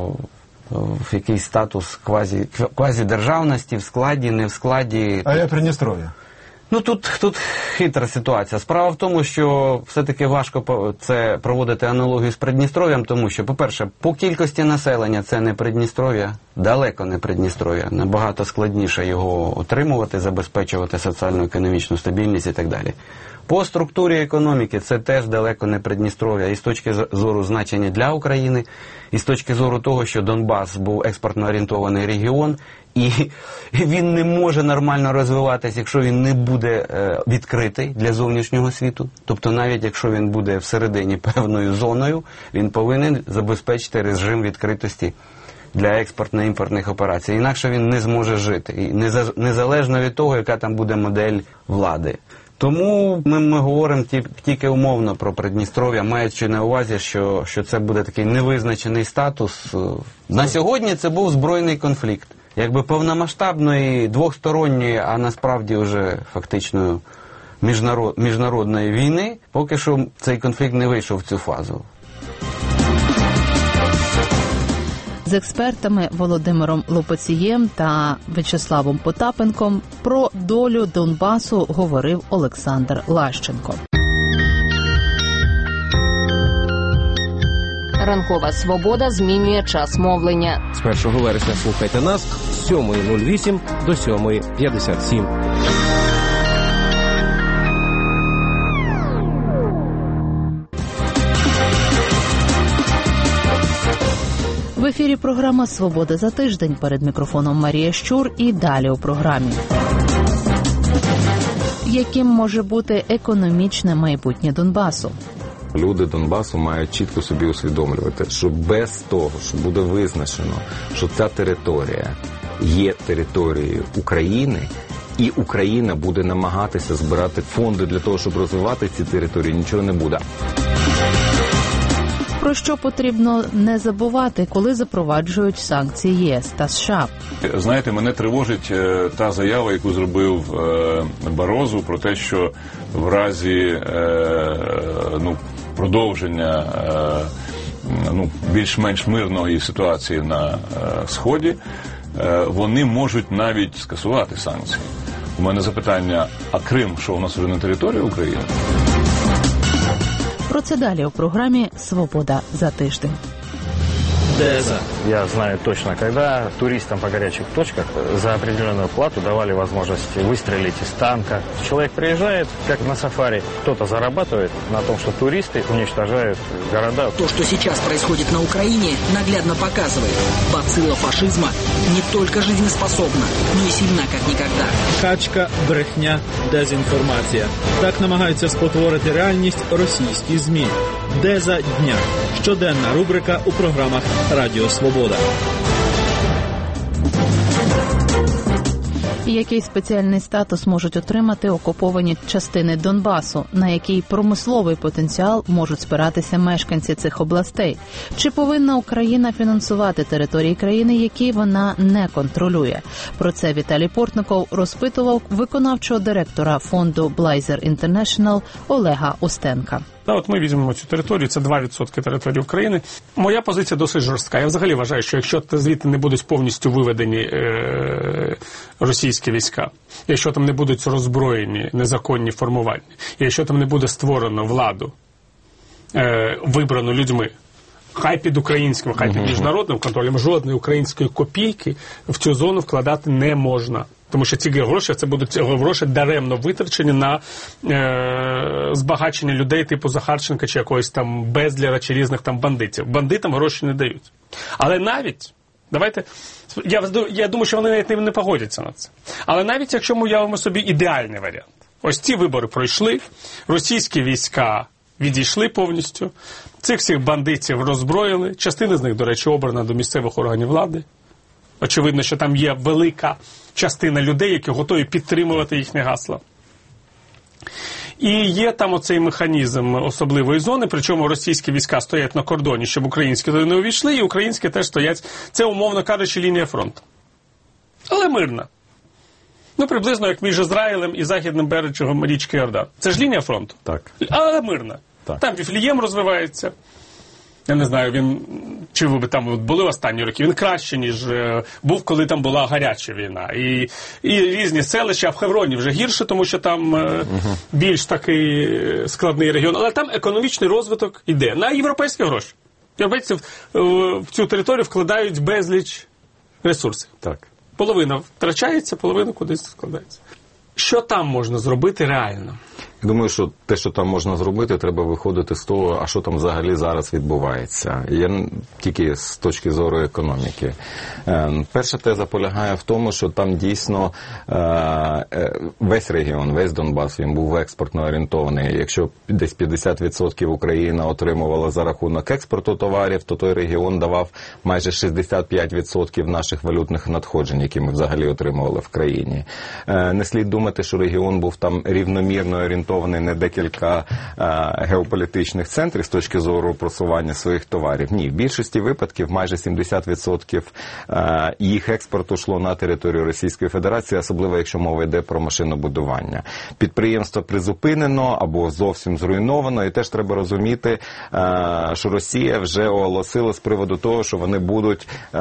в якийсь статус квазі, квазідержавності, в складі, не в складі. А я Придністров'я. Ну, тут, тут хитра ситуація. Справа в тому, що все-таки важко це проводити аналогію з Придністров'ям, тому що, по-перше, по кількості населення це не Придністров'я, далеко не Придністров'я. Набагато складніше його отримувати, забезпечувати соціально-економічну стабільність і так далі. По структурі економіки це теж далеко не Придністров'я. І з точки зору значення для України, і з точки зору того, що Донбас був експортно орієнтований регіон, і він не може нормально розвиватися, якщо він не буде е, відкритий для зовнішнього світу. Тобто навіть якщо він буде всередині певною зоною, він повинен забезпечити режим відкритості для експортно-імпортних операцій. Інакше він не зможе жити. І незалежно від того, яка там буде модель влади. Тому ми, ми говоримо тільки умовно про Придністров'я, маючи на увазі, що, що це буде такий невизначений статус. На сьогодні це був збройний конфлікт. якби повномасштабної, двосторонньої, а насправді вже фактично міжнарод, міжнародної війни, поки що цей конфлікт не вийшов в цю фазу. З експертами Володимиром Лопоцієм та В'ячеславом Потапенком про долю Донбасу говорив Олександр Лащенко. Ранкова свобода змінює час мовлення. З першого вересня слухайте нас з сьомої нуль вісім до сьомої п'ятдесят сім. В ефірі програма «Свобода за тиждень». Перед мікрофоном Марія Щур і далі у програмі. Яким може бути економічне майбутнє Донбасу? Люди Донбасу мають чітко собі усвідомлювати, що без того, що буде визначено, що ця територія є територією України, і Україна буде намагатися збирати фонди для того, щоб розвивати ці території, нічого не буде. Про що потрібно не забувати, коли запроваджують санкції ЄС та США? Знаєте, мене тривожить е, та заява, яку зробив е, Барозу, про те, що в разі е, ну, продовження е, ну, більш-менш мирної ситуації на е, Сході, е, вони можуть навіть скасувати санкції. У мене запитання, а Крим, що у нас вже на території України? Про це далі у програмі «Свобода за тиждень». ДЭЗа. Я знаю точно, когда туристам по горячих точках за определенную плату давали возможность выстрелить из танка. Человек приезжает, как на сафари, кто-то зарабатывает на том, что туристы уничтожают города. То, что сейчас происходит на Украине, наглядно показывает. Бацилла фашизма не только жизнеспособна, но и сильна, как никогда. Качка, брехня, дезінформація. Так намагаються спотворити реальність російські ЗМІ. ДЕЗа дня. Щоденна рубрика у програмах Радіо Свобода. І який спеціальний статус можуть отримати окуповані частини Донбасу, на який промисловий потенціал можуть спиратися мешканці цих областей? Чи повинна Україна фінансувати території країни, які вона не контролює? Про це Віталій Портников розпитував виконавчого директора фонду Blazer International Олега Устенка. Да, от ми візьмемо цю територію, це два відсотки території України. Моя позиція досить жорстка. Я взагалі вважаю, що якщо звідти не будуть повністю виведені е- російські війська, якщо там не будуть роззброєні незаконні формування, якщо там не буде створено владу, е- вибрану людьми, хай під українським, хай під міжнародним контролем, жодної української копійки в цю зону вкладати не можна. Тому що ці гроші, це будуть гроші даремно витрачені на е, збагачення людей типу Захарченка чи якогось там Безлєра чи різних там бандитів. Бандитам гроші не дають. Але навіть, давайте, я, я думаю, що вони навіть не, не погодяться на це. Але навіть якщо ми уявимо собі ідеальний варіант. Ось ці вибори пройшли, російські війська відійшли повністю, цих всіх бандитів роззброїли, частина з них, до речі, обрана до місцевих органів влади. Очевидно, що там є велика частина людей, які готові підтримувати їхні гасла. І є там оцей механізм особливої зони, причому російські війська стоять на кордоні, щоб українські туди не увійшли, і українські теж стоять, це, умовно кажучи, лінія фронту. Але мирна. Ну, приблизно як між Ізраїлем і західним берегом річки Йордан. Це ж лінія фронту. Так. Але мирна. Так. Там Віфлієм розвивається. Я не знаю, він, чи ви там були в останні роки, він краще, ніж е, був, коли там була гаряча війна. І, і різні селища, а в Хевроні вже гірше, тому що там е, uh-huh. більш такий складний регіон. Але там економічний розвиток іде на європейські гроші. Європейці в, в цю територію вкладають безліч ресурсів. Так. Половина втрачається, половина кудись складається. Що там можна зробити реально? Я думаю, що те, що там можна зробити, треба виходити з того, а що там взагалі зараз відбувається. Я тільки з точки зору економіки. Перша теза полягає в тому, що там дійсно весь регіон, весь Донбас, він був експортно орієнтований. Якщо десь п'ятдесят відсотків Україна отримувала за рахунок експорту товарів, то той регіон давав майже шістдесят п'ять відсотків наших валютних надходжень, які ми взагалі отримували в країні. Не слід думати, що регіон був там рівномірно орієнтований орієнтований на декілька е, геополітичних центрів з точки зору просування своїх товарів. Ні, в більшості випадків майже сімдесят відсотків е, їх експорту йшло на територію Російської Федерації, особливо якщо мова йде про машинобудування. Підприємство призупинено або зовсім зруйновано, і теж треба розуміти, е, що Росія вже оголосила з приводу того, що вони будуть е,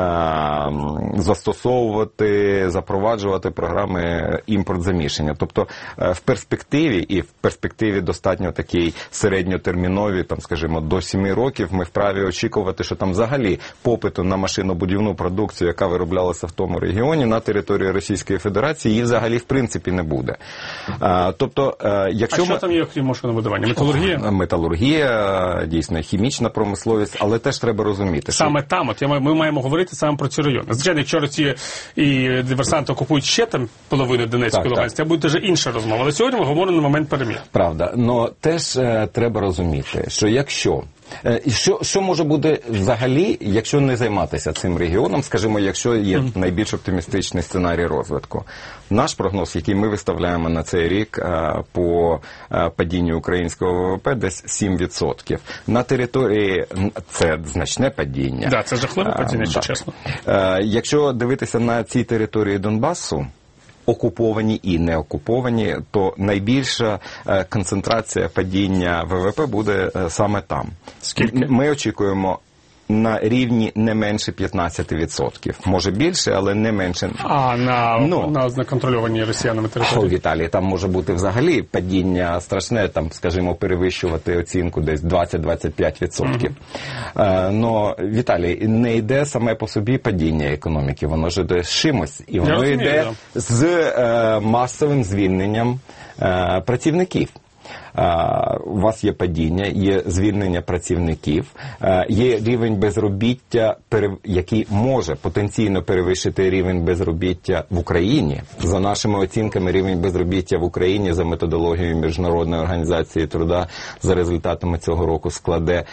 застосовувати, запроваджувати програми імпорт-заміщення. Тобто е, в перспективі, і в перспективі достатньо такій середньотерміновій, там, скажімо, до семи років, ми вправі очікувати, що там взагалі попиту на машинобудівну продукцію, яка вироблялася в тому регіоні, на території Російської Федерації, її взагалі в принципі не буде. Е, тобто, е, якщо а що ми... там є, крім машинобудування? Металургія? Металургія, дійсно, хімічна промисловість, але теж треба розуміти. Саме що... там, от ми маємо говорити саме про ці райони. Звичайно, якщо Росія і диверсанти окупують ще там половину Донецької і Луганської, це буде вже інша розмова. Але сьогодні ми говоримо на момент перемін. Правда. Но теж е, треба розуміти, що якщо І що, що може бути взагалі, якщо не займатися цим регіоном, скажімо, якщо є mm. найбільш оптимістичний сценарій розвитку? Наш прогноз, який ми виставляємо на цей рік по падінню українського ВВП, десь сім відсотків. На території це значне падіння. Да, це жахливе падіння, якщо чесно. Якщо дивитися на цій території Донбасу, окуповані і не окуповані, то найбільша е, концентрація падіння ВВП буде е, саме там. Скільки? Ми очікуємо на рівні не менше п'ятнадцять відсотків. Може більше, але не менше. А на, ну, на, на контрольованій росіянами території? У Віталії там може бути взагалі падіння страшне, там, скажімо, перевищувати оцінку десь двадцять-двадцять п'ять відсотків. Mm-hmm. Е, но, Віталій, не йде саме по собі падіння економіки, воно ж йде з чимось. І воно розумію, йде да. з е, масовим звільненням е, працівників. Uh, у вас є падіння, є звільнення працівників, uh, є рівень безробіття, який може потенційно перевищити рівень безробіття в Україні. За нашими оцінками, рівень безробіття в Україні за методологією Міжнародної організації труда за результатами цього року складе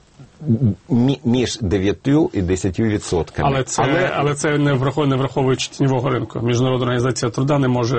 між дев'ятью і десятью відсотками. Але це, але... Але це не, враховує, не враховуючи тіньового ринку. Міжнародна організація труда не може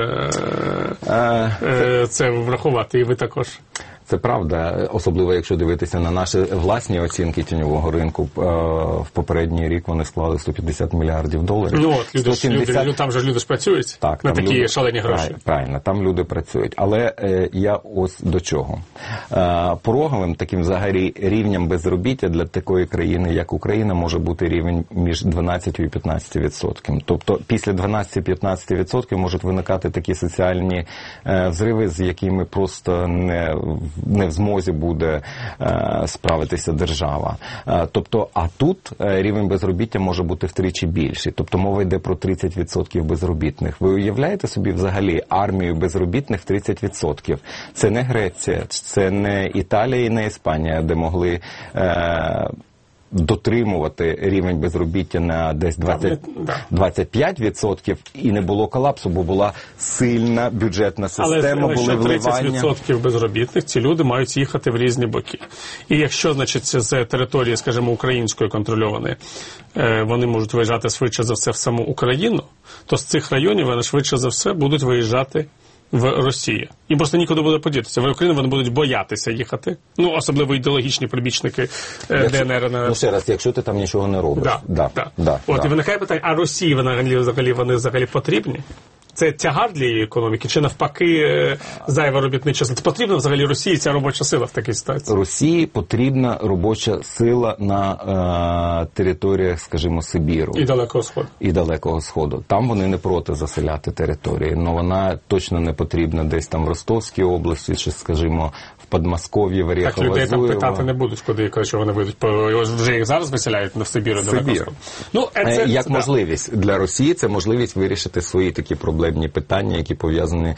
е, е, це врахувати, і ви також. Це правда, особливо якщо дивитися на наші власні оцінки тіньового ринку. В попередній рік вони склали сто п'ятдесят мільярдів доларів. Ну от, люди, сто сімдесят... люди, там же ж люди ж працюють так, на такі люди... шалені гроші. Правильно, правильно, там люди працюють. Але е, я ось до чого. Е, пороговим таким взагалі рівнем безробіття для такої країни, як Україна, може бути рівень між дванадцять і п'ятнадцять відсотків. Тобто після дванадцять-п'ятнадцять відсотків можуть виникати такі соціальні е, взриви, з якими просто не не в змозі буде е, справитися держава. Е, тобто, а тут е, рівень безробіття може бути втричі більший. Тобто мова йде про тридцять відсотків безробітних. Ви уявляєте собі взагалі армію безробітних тридцять відсотків? Це не Греція, це не Італія і не Іспанія, де могли е, дотримувати рівень безробіття на десь двадцять, двадцять п'ять відсотків і не було колапсу, бо була сильна бюджетна система, але, були але вливання. тридцять відсотків безробітних, ці люди мають їхати в різні боки. І якщо, значить, з території, скажімо, української контрольованої, вони можуть виїжджати швидше за все в саму Україну, то з цих районів вони швидше за все будуть виїжджати в Росію. Їм просто нікуди буде подітися. В Україну вони будуть боятися їхати. Ну, особливо ідеологічні прибічники якщо, ДНР. Ну, ще раз, якщо ти там нічого не робиш. Да, да, да. Да, От, да. І виникає питання, а Росії вони взагалі, вони взагалі потрібні? Це тягар для її економіки? Чи навпаки зайва робітнича сила? Це потрібна взагалі Росії ця робоча сила в такій ситуації? Росії потрібна робоча сила на е, територіях, скажімо, Сибіру. І Далекого Сходу. І Далекого Сходу. Там вони не проти заселяти території, але вона точно не потрібна десь там в Ростовській області, чи, скажімо, в Подмосков'ї, в Орєхово-Зуєво. Так людей там питати не будуть, куди, що вони вийдуть. Вже їх зараз виселяють на Сибір. Сибір. Ну, це, Як це, можливість да. для Росії, це можливість вирішити свої такі проблеми. Питання, які пов'язані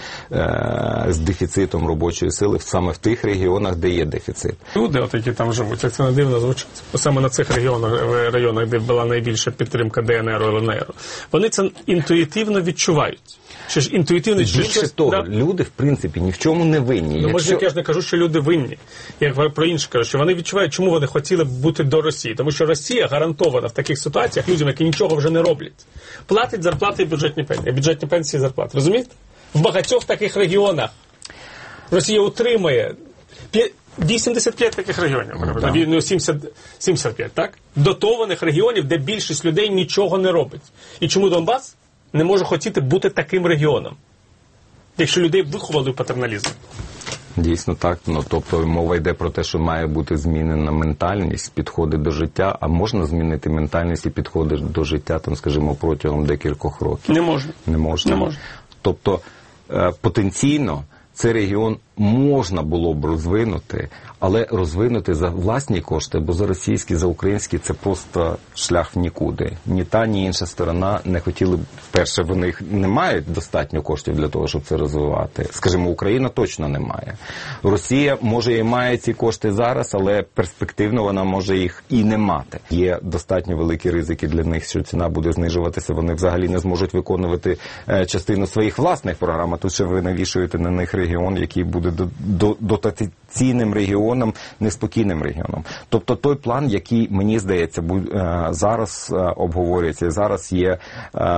е, з дефіцитом робочої сили саме в тих регіонах, де є дефіцит. Люди, от які там живуть, як це не дивно звучить, саме на цих регіонах, районах, де була найбільша підтримка ДНР і ЛНР, вони це інтуїтивно відчувають. Що ж інтуїтивно Більше щось, того, да? люди, в принципі, ні в чому не винні. Ну, Якщо... може, я ж не кажу, що люди винні. Я про інше кажу, що вони відчувають, чому вони хотіли б бути до Росії. Тому що Росія гарантована в таких ситуаціях людям, які нічого вже не роблять. Платить зарплати і бюджетні пенсії. Бюджетні пенсії і зарплати. Розумієте? В багатьох таких регіонах. Росія утримує вісімдесят п'ять таких регіонів, Ну, ну, сімдесят, сімдесят п'ять, так? Дотованих регіонів, де більшість людей нічого не робить. І чому Донбас не може хотіти бути таким регіоном, якщо людей виховали в патерналізм? Дійсно так. Ну, тобто мова йде про те, що має бути змінена ментальність, підходи до життя, а можна змінити ментальність і підходи до життя, там, скажімо, протягом декількох років? Не можна. Не можна. Не можна. Тобто е, потенційно цей регіон можна було б розвинути, але розвинути за власні кошти, бо за російські, за українські це просто шлях в нікуди. Ні та, ні інша сторона не хотіли б, перше, вони не мають достатньо коштів для того, щоб це розвивати. Скажімо, Україна точно не має. Росія, може, і має ці кошти зараз, але перспективно вона може їх і не мати. Є достатньо великі ризики для них, що ціна буде знижуватися, вони взагалі не зможуть виконувати е, частину своїх власних програм, а тут ще ви навішуєте на них регіон, який буде до, до, дотаційним регіоном, неспокійним регіоном. Тобто той план, який, мені здається, будь, е, зараз е, обговорюється, і зараз є е,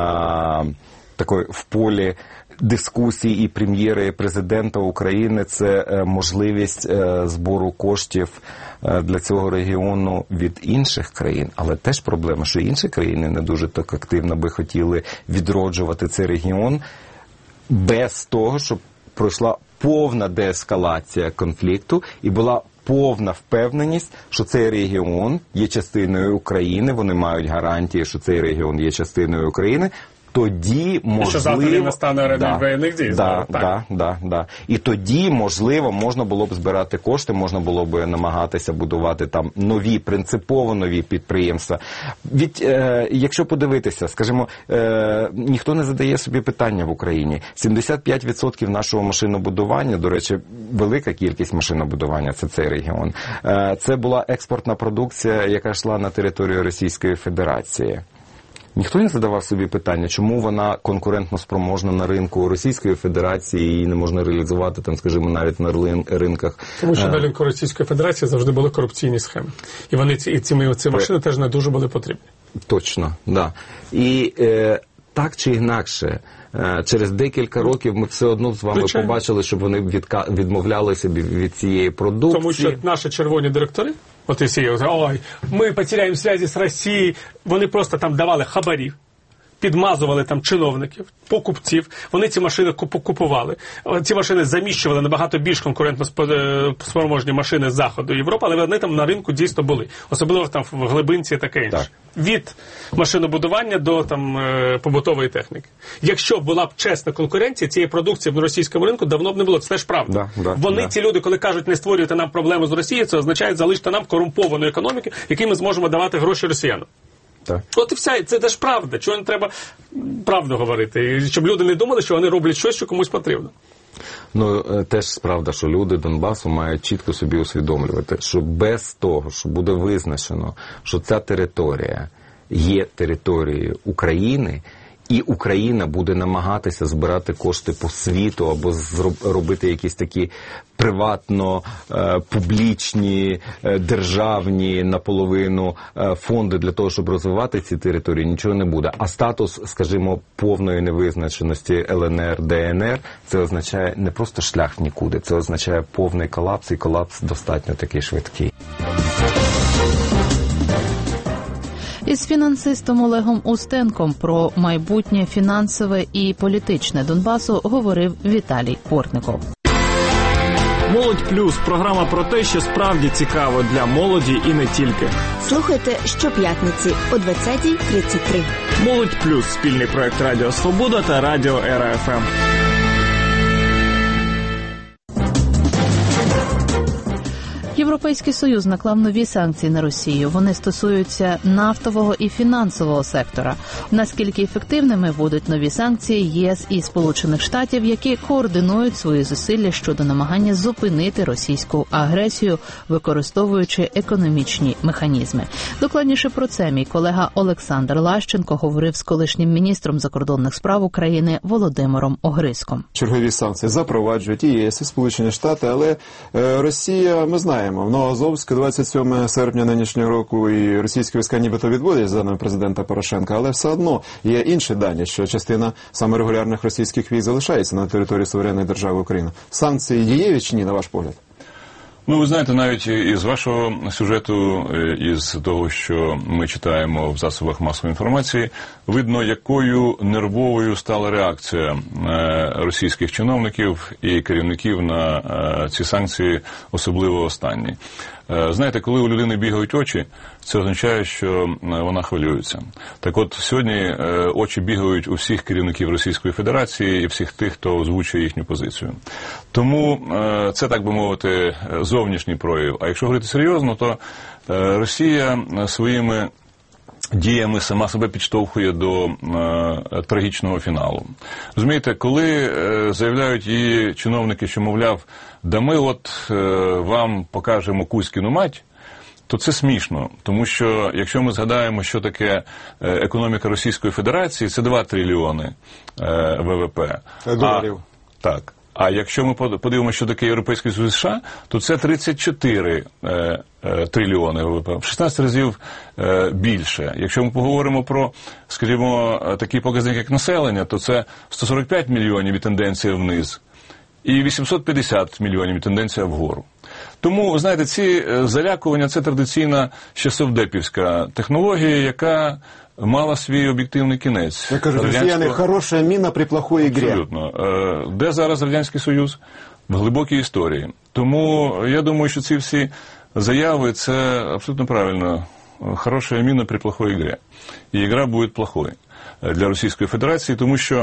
такою в полі дискусії і прем'єри, і президента України, це е, можливість е, збору коштів е, для цього регіону від інших країн. Але теж проблема, що інші країни не дуже так активно би хотіли відроджувати цей регіон без того, щоб пройшла повна деескалація конфлікту і була повна впевненість, що цей регіон є частиною України, вони мають гарантії, що цей регіон є частиною України, тоді, можливо... Що завтра не настане да, воєнних дій. Да, да, да, да. І тоді, можливо, можна було б збирати кошти, можна було б намагатися будувати там нові, принципово нові підприємства. Від, е, якщо подивитися, скажімо, е, ніхто не задає собі питання в Україні. сімдесят п'ять відсотків нашого машинобудування, до речі, велика кількість машинобудування, це цей регіон. Е, це була експортна продукція, яка йшла на територію Російської Федерації. Ніхто не задавав собі питання, чому вона конкурентно спроможна на ринку Російської Федерації, її не можна реалізувати, там, скажімо, навіть на ринках. Тому що на ринку Російської Федерації завжди були корупційні схеми. І вони ці, і ці, ці машини теж не дуже були потрібні. Точно, так. Да. І е, так чи інакше, е, через декілька років ми все одно з вами Звичайно. побачили, щоб вони відка... відмовлялися від цієї продукції. Тому що наші червоні директори, от і всі, ой, ми потеряємо зв'язки з Росією, вони просто там давали хабарів, підмазували там чиновників, покупців, вони ці машини купували. Ці машини заміщували набагато більш конкурентно спроможні машини з Заходу Європи, але вони там на ринку дійсно були. Особливо там в глибинці і таке інше. Так. Від машинобудування до там побутової техніки. Якщо була б чесна конкуренція, цієї продукції на російському ринку давно б не було. Це теж правда. Да, да, вони, да. ці люди, коли кажуть, не створюйте нам проблему з Росією, це означає, залиште нам корумповану економіку, якій ми зможемо давати гроші росіянам. Так. От і все, це теж правда. Чого не треба правду говорити? Щоб люди не думали, що вони роблять щось, що комусь потрібно. Ну, теж правда, що люди Донбасу мають чітко собі усвідомлювати, що без того, що буде визначено, що ця територія є територією України, і Україна буде намагатися збирати кошти по світу або робити якісь такі приватно-публічні, державні наполовину фонди для того, щоб розвивати ці території, нічого не буде. А статус, скажімо, повної невизначеності Л Н Р, Д Н Р, це означає не просто шлях в нікуди, це означає повний колапс, і колапс достатньо такий швидкий. Із фінансистом Олегом Устенком про майбутнє фінансове і політичне Донбасу говорив Віталій Портников. «Молодь плюс» – програма про те, що справді цікаво для молоді і не тільки. Слухайте щоп'ятниці о двадцятій тридцять три. «Молодь плюс» – спільний проект Радіо Свобода та Радіо Ера Ф М. Європейський Союз наклав нові санкції на Росію. Вони стосуються нафтового і фінансового сектора. Наскільки ефективними будуть нові санкції ЄС і Сполучених Штатів, які координують свої зусилля щодо намагання зупинити російську агресію, використовуючи економічні механізми. Докладніше про це мій колега Олександр Лащенко говорив з колишнім міністром закордонних справ України Володимиром Огризком. Чергові санкції запроваджують і ЄС, і Сполучені Штати, але е, Росія, ми знаємо, говоримо. В Новоазовську двадцять сьомого серпня нинішнього року і російські війська нібито відводять за даними президента Порошенка, але все одно є інші дані, що частина саме регулярних російських військ залишається на території суверенної держави України. Санкції дієві чи ні, на ваш погляд? Ну, ви знаєте, навіть із вашого сюжету, із того, що ми читаємо в засобах масової інформації, видно, якою нервовою стала реакція російських чиновників і керівників на ці санкції, особливо останні. Знаєте, коли у людини бігають очі, це означає, що вона хвилюється. Так от, сьогодні очі бігають у всіх керівників Російської Федерації і всіх тих, хто озвучує їхню позицію. Тому це, так би мовити, зовнішній прояв. А якщо говорити серйозно, то Росія своїми діями сама себе підштовхує до е, трагічного фіналу. Розумієте, коли е, заявляють її чиновники, що, мовляв, да ми от е, вам покажемо Кузькіну мать, то це смішно, тому що якщо ми згадаємо, що таке економіка Російської Федерації, це два трильйони е, ВВП. Доларів. А, так. А якщо ми подивимося, що таке Європейський Союз США, то це тридцять чотири е, е, трильйони ВВП, в шістнадцять разів е, більше. Якщо ми поговоримо про, скажімо, такий показник, як населення, то це сто сорок п'ять мільйонів і тенденція вниз, і вісімсот п'ятдесят мільйонів і тенденція вгору. Тому, знаєте, ці залякування – це традиційна ще совдепівська технологія, яка мала свій об'єктивний кінець. Я кажу, росіяни – хороша міна при плохої грі. Абсолютно. Де зараз Радянський Союз? В глибокій історії. Тому я думаю, що ці всі заяви – це абсолютно правильно. Хороша міна при плохої грі. І гра буде плохою для Російської Федерації, тому що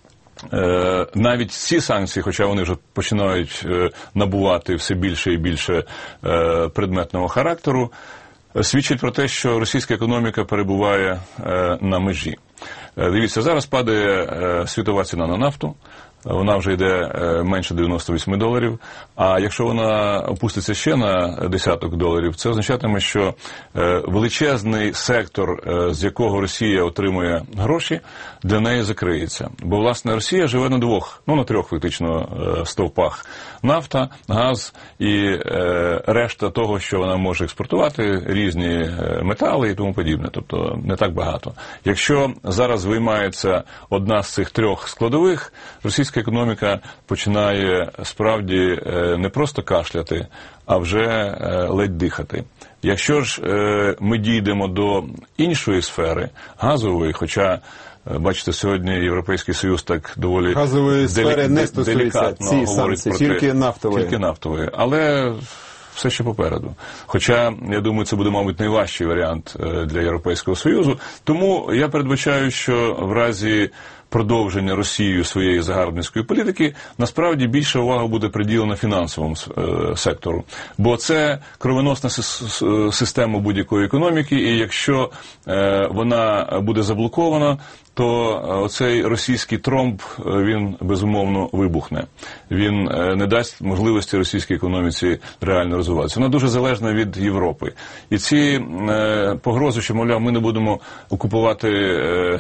навіть ці санкції, хоча вони вже починають набувати все більше і більше предметного характеру, свідчать про те, що російська економіка перебуває на межі. Дивіться, зараз падає світова ціна на нафту, вона вже йде менше дев'яносто вісім доларів, а якщо вона опуститься ще на десяток доларів, це означатиме, що величезний сектор, з якого Росія отримує гроші, для неї закриється. Бо, власне, Росія живе на двох, ну на трьох фактично стовпах. Нафта, газ і решта того, що вона може експортувати, різні метали і тому подібне, тобто не так багато. Якщо зараз виймається одна з цих трьох складових, російська економіка починає справді не просто кашляти, а вже ледь дихати. Якщо ж ми дійдемо до іншої сфери, газової, хоча, бачите, сьогодні Європейський Союз так доволі газової сфери не стосується ці санкції, тільки нафтової. Тільки нафтової, але все ще попереду. Хоча, я думаю, це буде, мабуть, найважчий варіант для Європейського Союзу. Тому я передбачаю, що в разі продовження Росією своєї загарбницької політики, насправді більша увага буде приділена фінансовому е, сектору. Бо це кровоносна система будь-якої економіки, і якщо е, вона буде заблокована, то оцей російський тромб, він, безумовно, вибухне. Він не дасть можливості російській економіці реально розвиватися. Вона дуже залежна від Європи. І ці е, погрози, що, мовляв, ми не будемо окупувати е,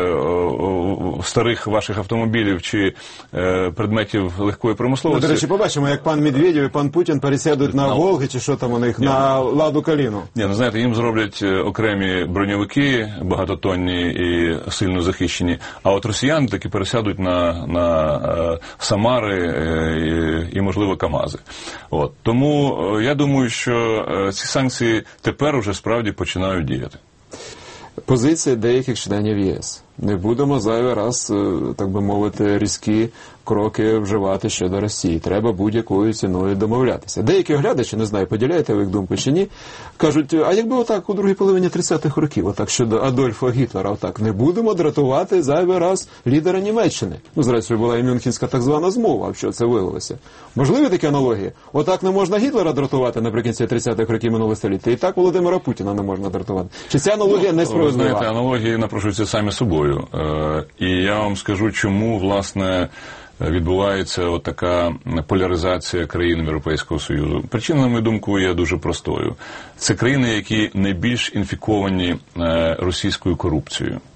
е, старих ваших автомобілів чи е, предметів легкої промисловості. Ну, до речі, побачимо, як пан Медведєв і пан Путін пересядуть на Волги, чи що там у них, Ні. на Ладу Каліну. Ні, ну, знаєте, їм зроблять окремі броньовики, багатотонні і сильно захищені, а от росіяни таки пересядуть на, на е, Самари е, і, і, можливо, КАМАЗи. От. Тому е, я думаю, що е, ці санкції тепер уже справді починають діяти. Позиція деяких членів ЄС. Не будемо зайвий раз, так би мовити, різкі кроки вживати щодо Росії. Треба будь-якою ціною домовлятися. Деякі оглядачі, не знаю, поділяєте ви їх думку чи ні, кажуть, а якби отак у другій половині тридцятих років, отак щодо Адольфа Гітлера, отак, не будемо дратувати зайвий раз лідера Німеччини. Ну, зрештою, була і Мюнхенська так звана змова, в що це вилилося. Можливі такі аналогії? Отак не можна Гітлера дратувати наприкінці тридцятих років минулого століття, і так Володимира Путіна не можна дратувати. Чи ця аналогія ну, не справедлива? Ви знаєте, аналогії напрошуються самі собою. І я вам скажу, чому, власне, відбувається от така поляризація країн Європейського Союзу. Причина, на мою думку, є дуже простою. Це країни, які найбільш інфіковані російською корупцією.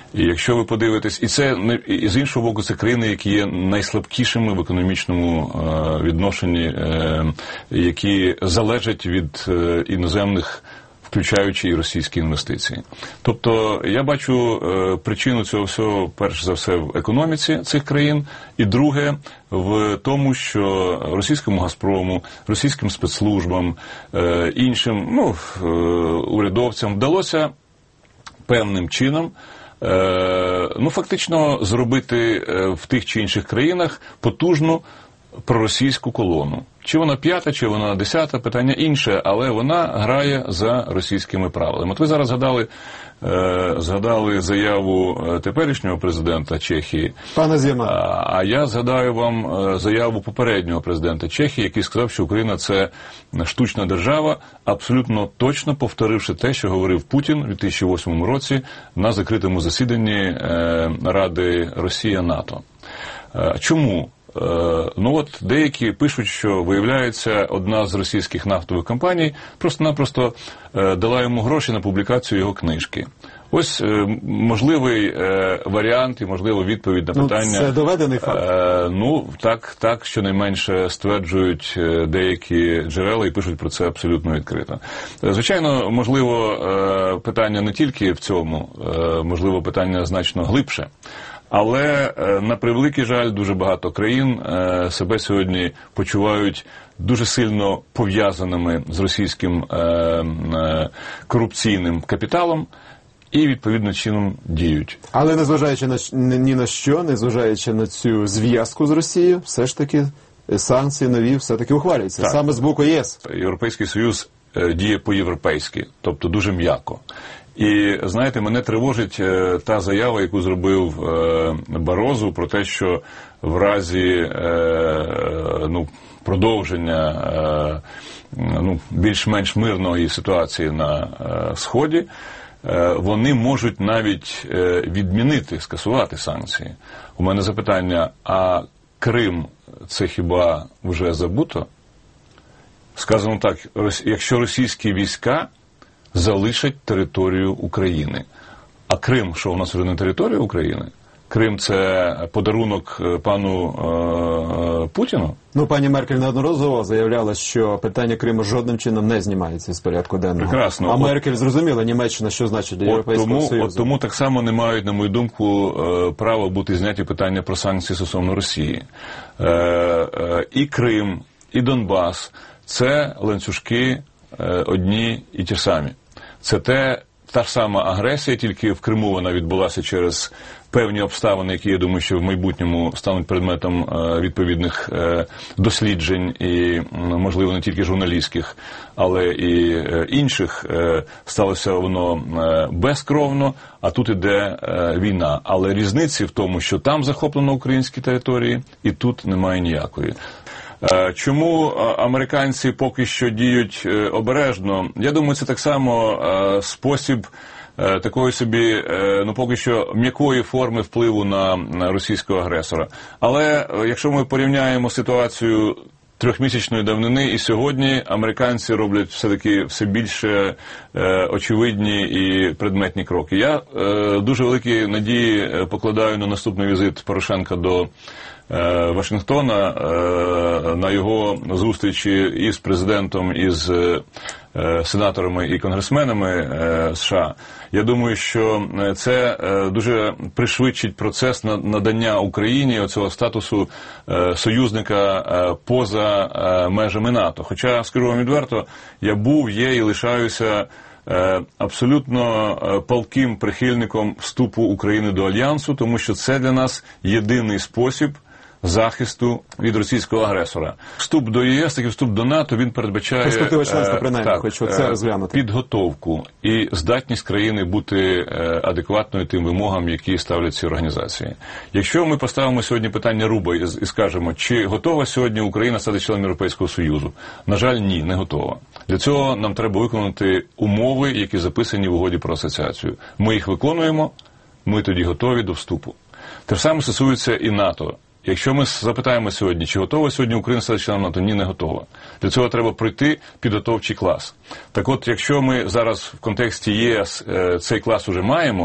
І якщо ви подивитесь, і це і з іншого боку, це країни, які є найслабкішими в економічному е, відношенні, е, які залежать від е, іноземних, включаючи і російські інвестиції. Тобто я бачу е, причину цього всього, перш за все, в економіці цих країн, і друге, в тому, що російському «Газпрому», російським спецслужбам, е, іншим ну, е, урядовцям вдалося певним чином е, ну, фактично зробити е, в тих чи інших країнах потужну проросійську колону. Чи вона п'ята, чи вона десята, питання інше, але вона грає за російськими правилами. От ви зараз згадали, е, згадали заяву теперішнього президента Чехії. Пане Зима. А, а я згадаю вам заяву попереднього президента Чехії, який сказав, що Україна – це штучна держава, абсолютно точно повторивши те, що говорив Путін у дві тисячі восьмому році на закритому засіданні е, Ради Росія-НАТО. Е, чому? Ну от деякі пишуть, що, виявляється, одна з російських нафтових компаній просто-напросто дала йому гроші на публікацію його книжки. Ось можливий варіант і можлива відповідь на питання. Ну, це доведений факт. Ну, так, так, щонайменше стверджують деякі джерела і пишуть про це абсолютно відкрито. Звичайно, можливо, питання не тільки в цьому, можливо, питання значно глибше. Але, на превеликий жаль, дуже багато країн себе сьогодні почувають дуже сильно пов'язаними з російським корупційним капіталом і, відповідно, чином діють. Але незважаючи на ні на що, незважаючи на цю зв'язку з Росією, все ж таки санкції нові все-таки ухвалюються. Так. Саме з боку ЄС. Європейський Союз діє по-європейськи, тобто дуже м'яко. І, знаєте, мене тривожить е, та заява, яку зробив е, Барозу про те, що в разі е, ну, продовження е, ну, більш-менш мирної ситуації на е, Сході, е, вони можуть навіть е, відмінити, скасувати санкції. У мене запитання, а Крим – це хіба вже забуто? Сказано так, якщо російські війська залишать територію України. А Крим, що у нас вже не територія України? Крим – це подарунок пану е, Путіну? Ну, пані Меркель неодноразово заявляла, що питання Криму жодним чином не знімається з порядку денного. Прекрасно. А от, Меркель зрозуміла, Німеччина, що значить для Європейського тому, Союзу. От тому так само не мають, на мою думку, права бути зняті питання про санкції стосовно Росії. Е, е, і Крим, і Донбас – це ланцюжки одні і ті самі. Це те, та ж сама агресія, тільки в Криму вона відбулася через певні обставини, які, я думаю, що в майбутньому стануть предметом відповідних досліджень і, можливо, не тільки журналістських, але і інших. Сталося воно безкровно, а тут іде війна. Але різниці в тому, що там захоплено українські території, і тут немає ніякої. Чому американці поки що діють обережно? Я думаю, це так само спосіб такої собі, ну поки що, м'якої форми впливу на російського агресора. Але якщо ми порівняємо ситуацію трьохмісячної давнини і сьогодні, американці роблять все-таки все більше е, очевидні і предметні кроки. Я е, дуже великі надії покладаю на наступний візит Порошенка до е, Вашингтона, е, на його зустрічі із президентом, із е, сенаторами і конгресменами е, США. Я думаю, що це е, дуже пришвидшить процес надання Україні оцього статусу е, союзника е, поза е, межами НАТО. Хоча, скажу вам відверто, я був, є і лишаюся е, абсолютно палким прихильником вступу України до Альянсу, тому що це для нас єдиний спосіб захисту від російського агресора. Вступ до ЄС, так і вступ до НАТО, він передбачає перспектива членства, принаймні, так, хочу це розглянути. Підготовку і здатність країни бути адекватною тим вимогам, які ставлять ці організації. Якщо ми поставимо сьогодні питання руба і скажемо, чи готова сьогодні Україна стати членом Європейського Союзу? На жаль, ні, не готова. Для цього нам треба виконати умови, які записані в угоді про асоціацію. Ми їх виконуємо, ми тоді готові до вступу. Те ж саме стосується і НАТО. Якщо ми запитаємо сьогодні, чи готова сьогодні Україна стати членом НАТО, ні, не готова. Для цього треба пройти підготовчий клас. Так от, якщо ми зараз в контексті ЄС цей клас уже маємо,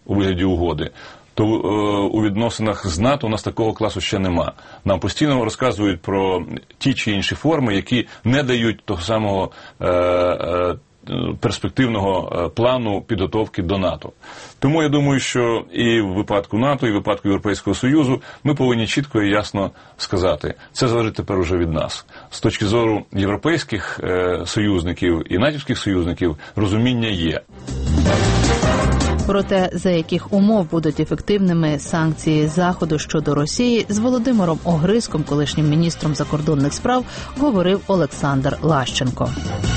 у вигляді угоди, то е, у відносинах з НАТО у нас такого класу ще нема. Нам постійно розказують про ті чи інші форми, які не дають того самого е, е, перспективного плану підготовки до НАТО. Тому я думаю, що і в випадку НАТО, і в випадку Європейського Союзу ми повинні чітко і ясно сказати, це залежить тепер уже від нас. З точки зору європейських е, союзників і натівських союзників розуміння є. Про те, за яких умов будуть ефективними санкції Заходу щодо Росії, з Володимиром Огризком, колишнім міністром закордонних справ, говорив Олександр Лащенко.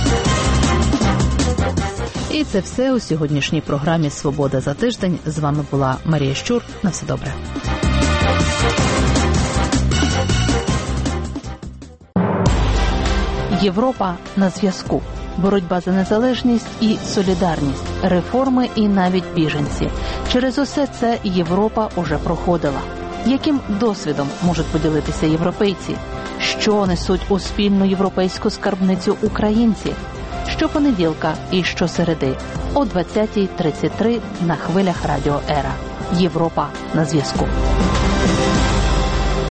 І це все у сьогоднішній програмі «Свобода за тиждень». З вами була Марія Щур. На все добре. Європа на зв'язку. Боротьба за незалежність і солідарність, реформи і навіть біженці. Через усе це Європа уже проходила. Яким досвідом можуть поділитися європейці? Що несуть у спільну європейську скарбницю українці? Щопонеділка і щосереди о двадцятій тридцять три на хвилях Радіо Ера. Європа на зв'язку.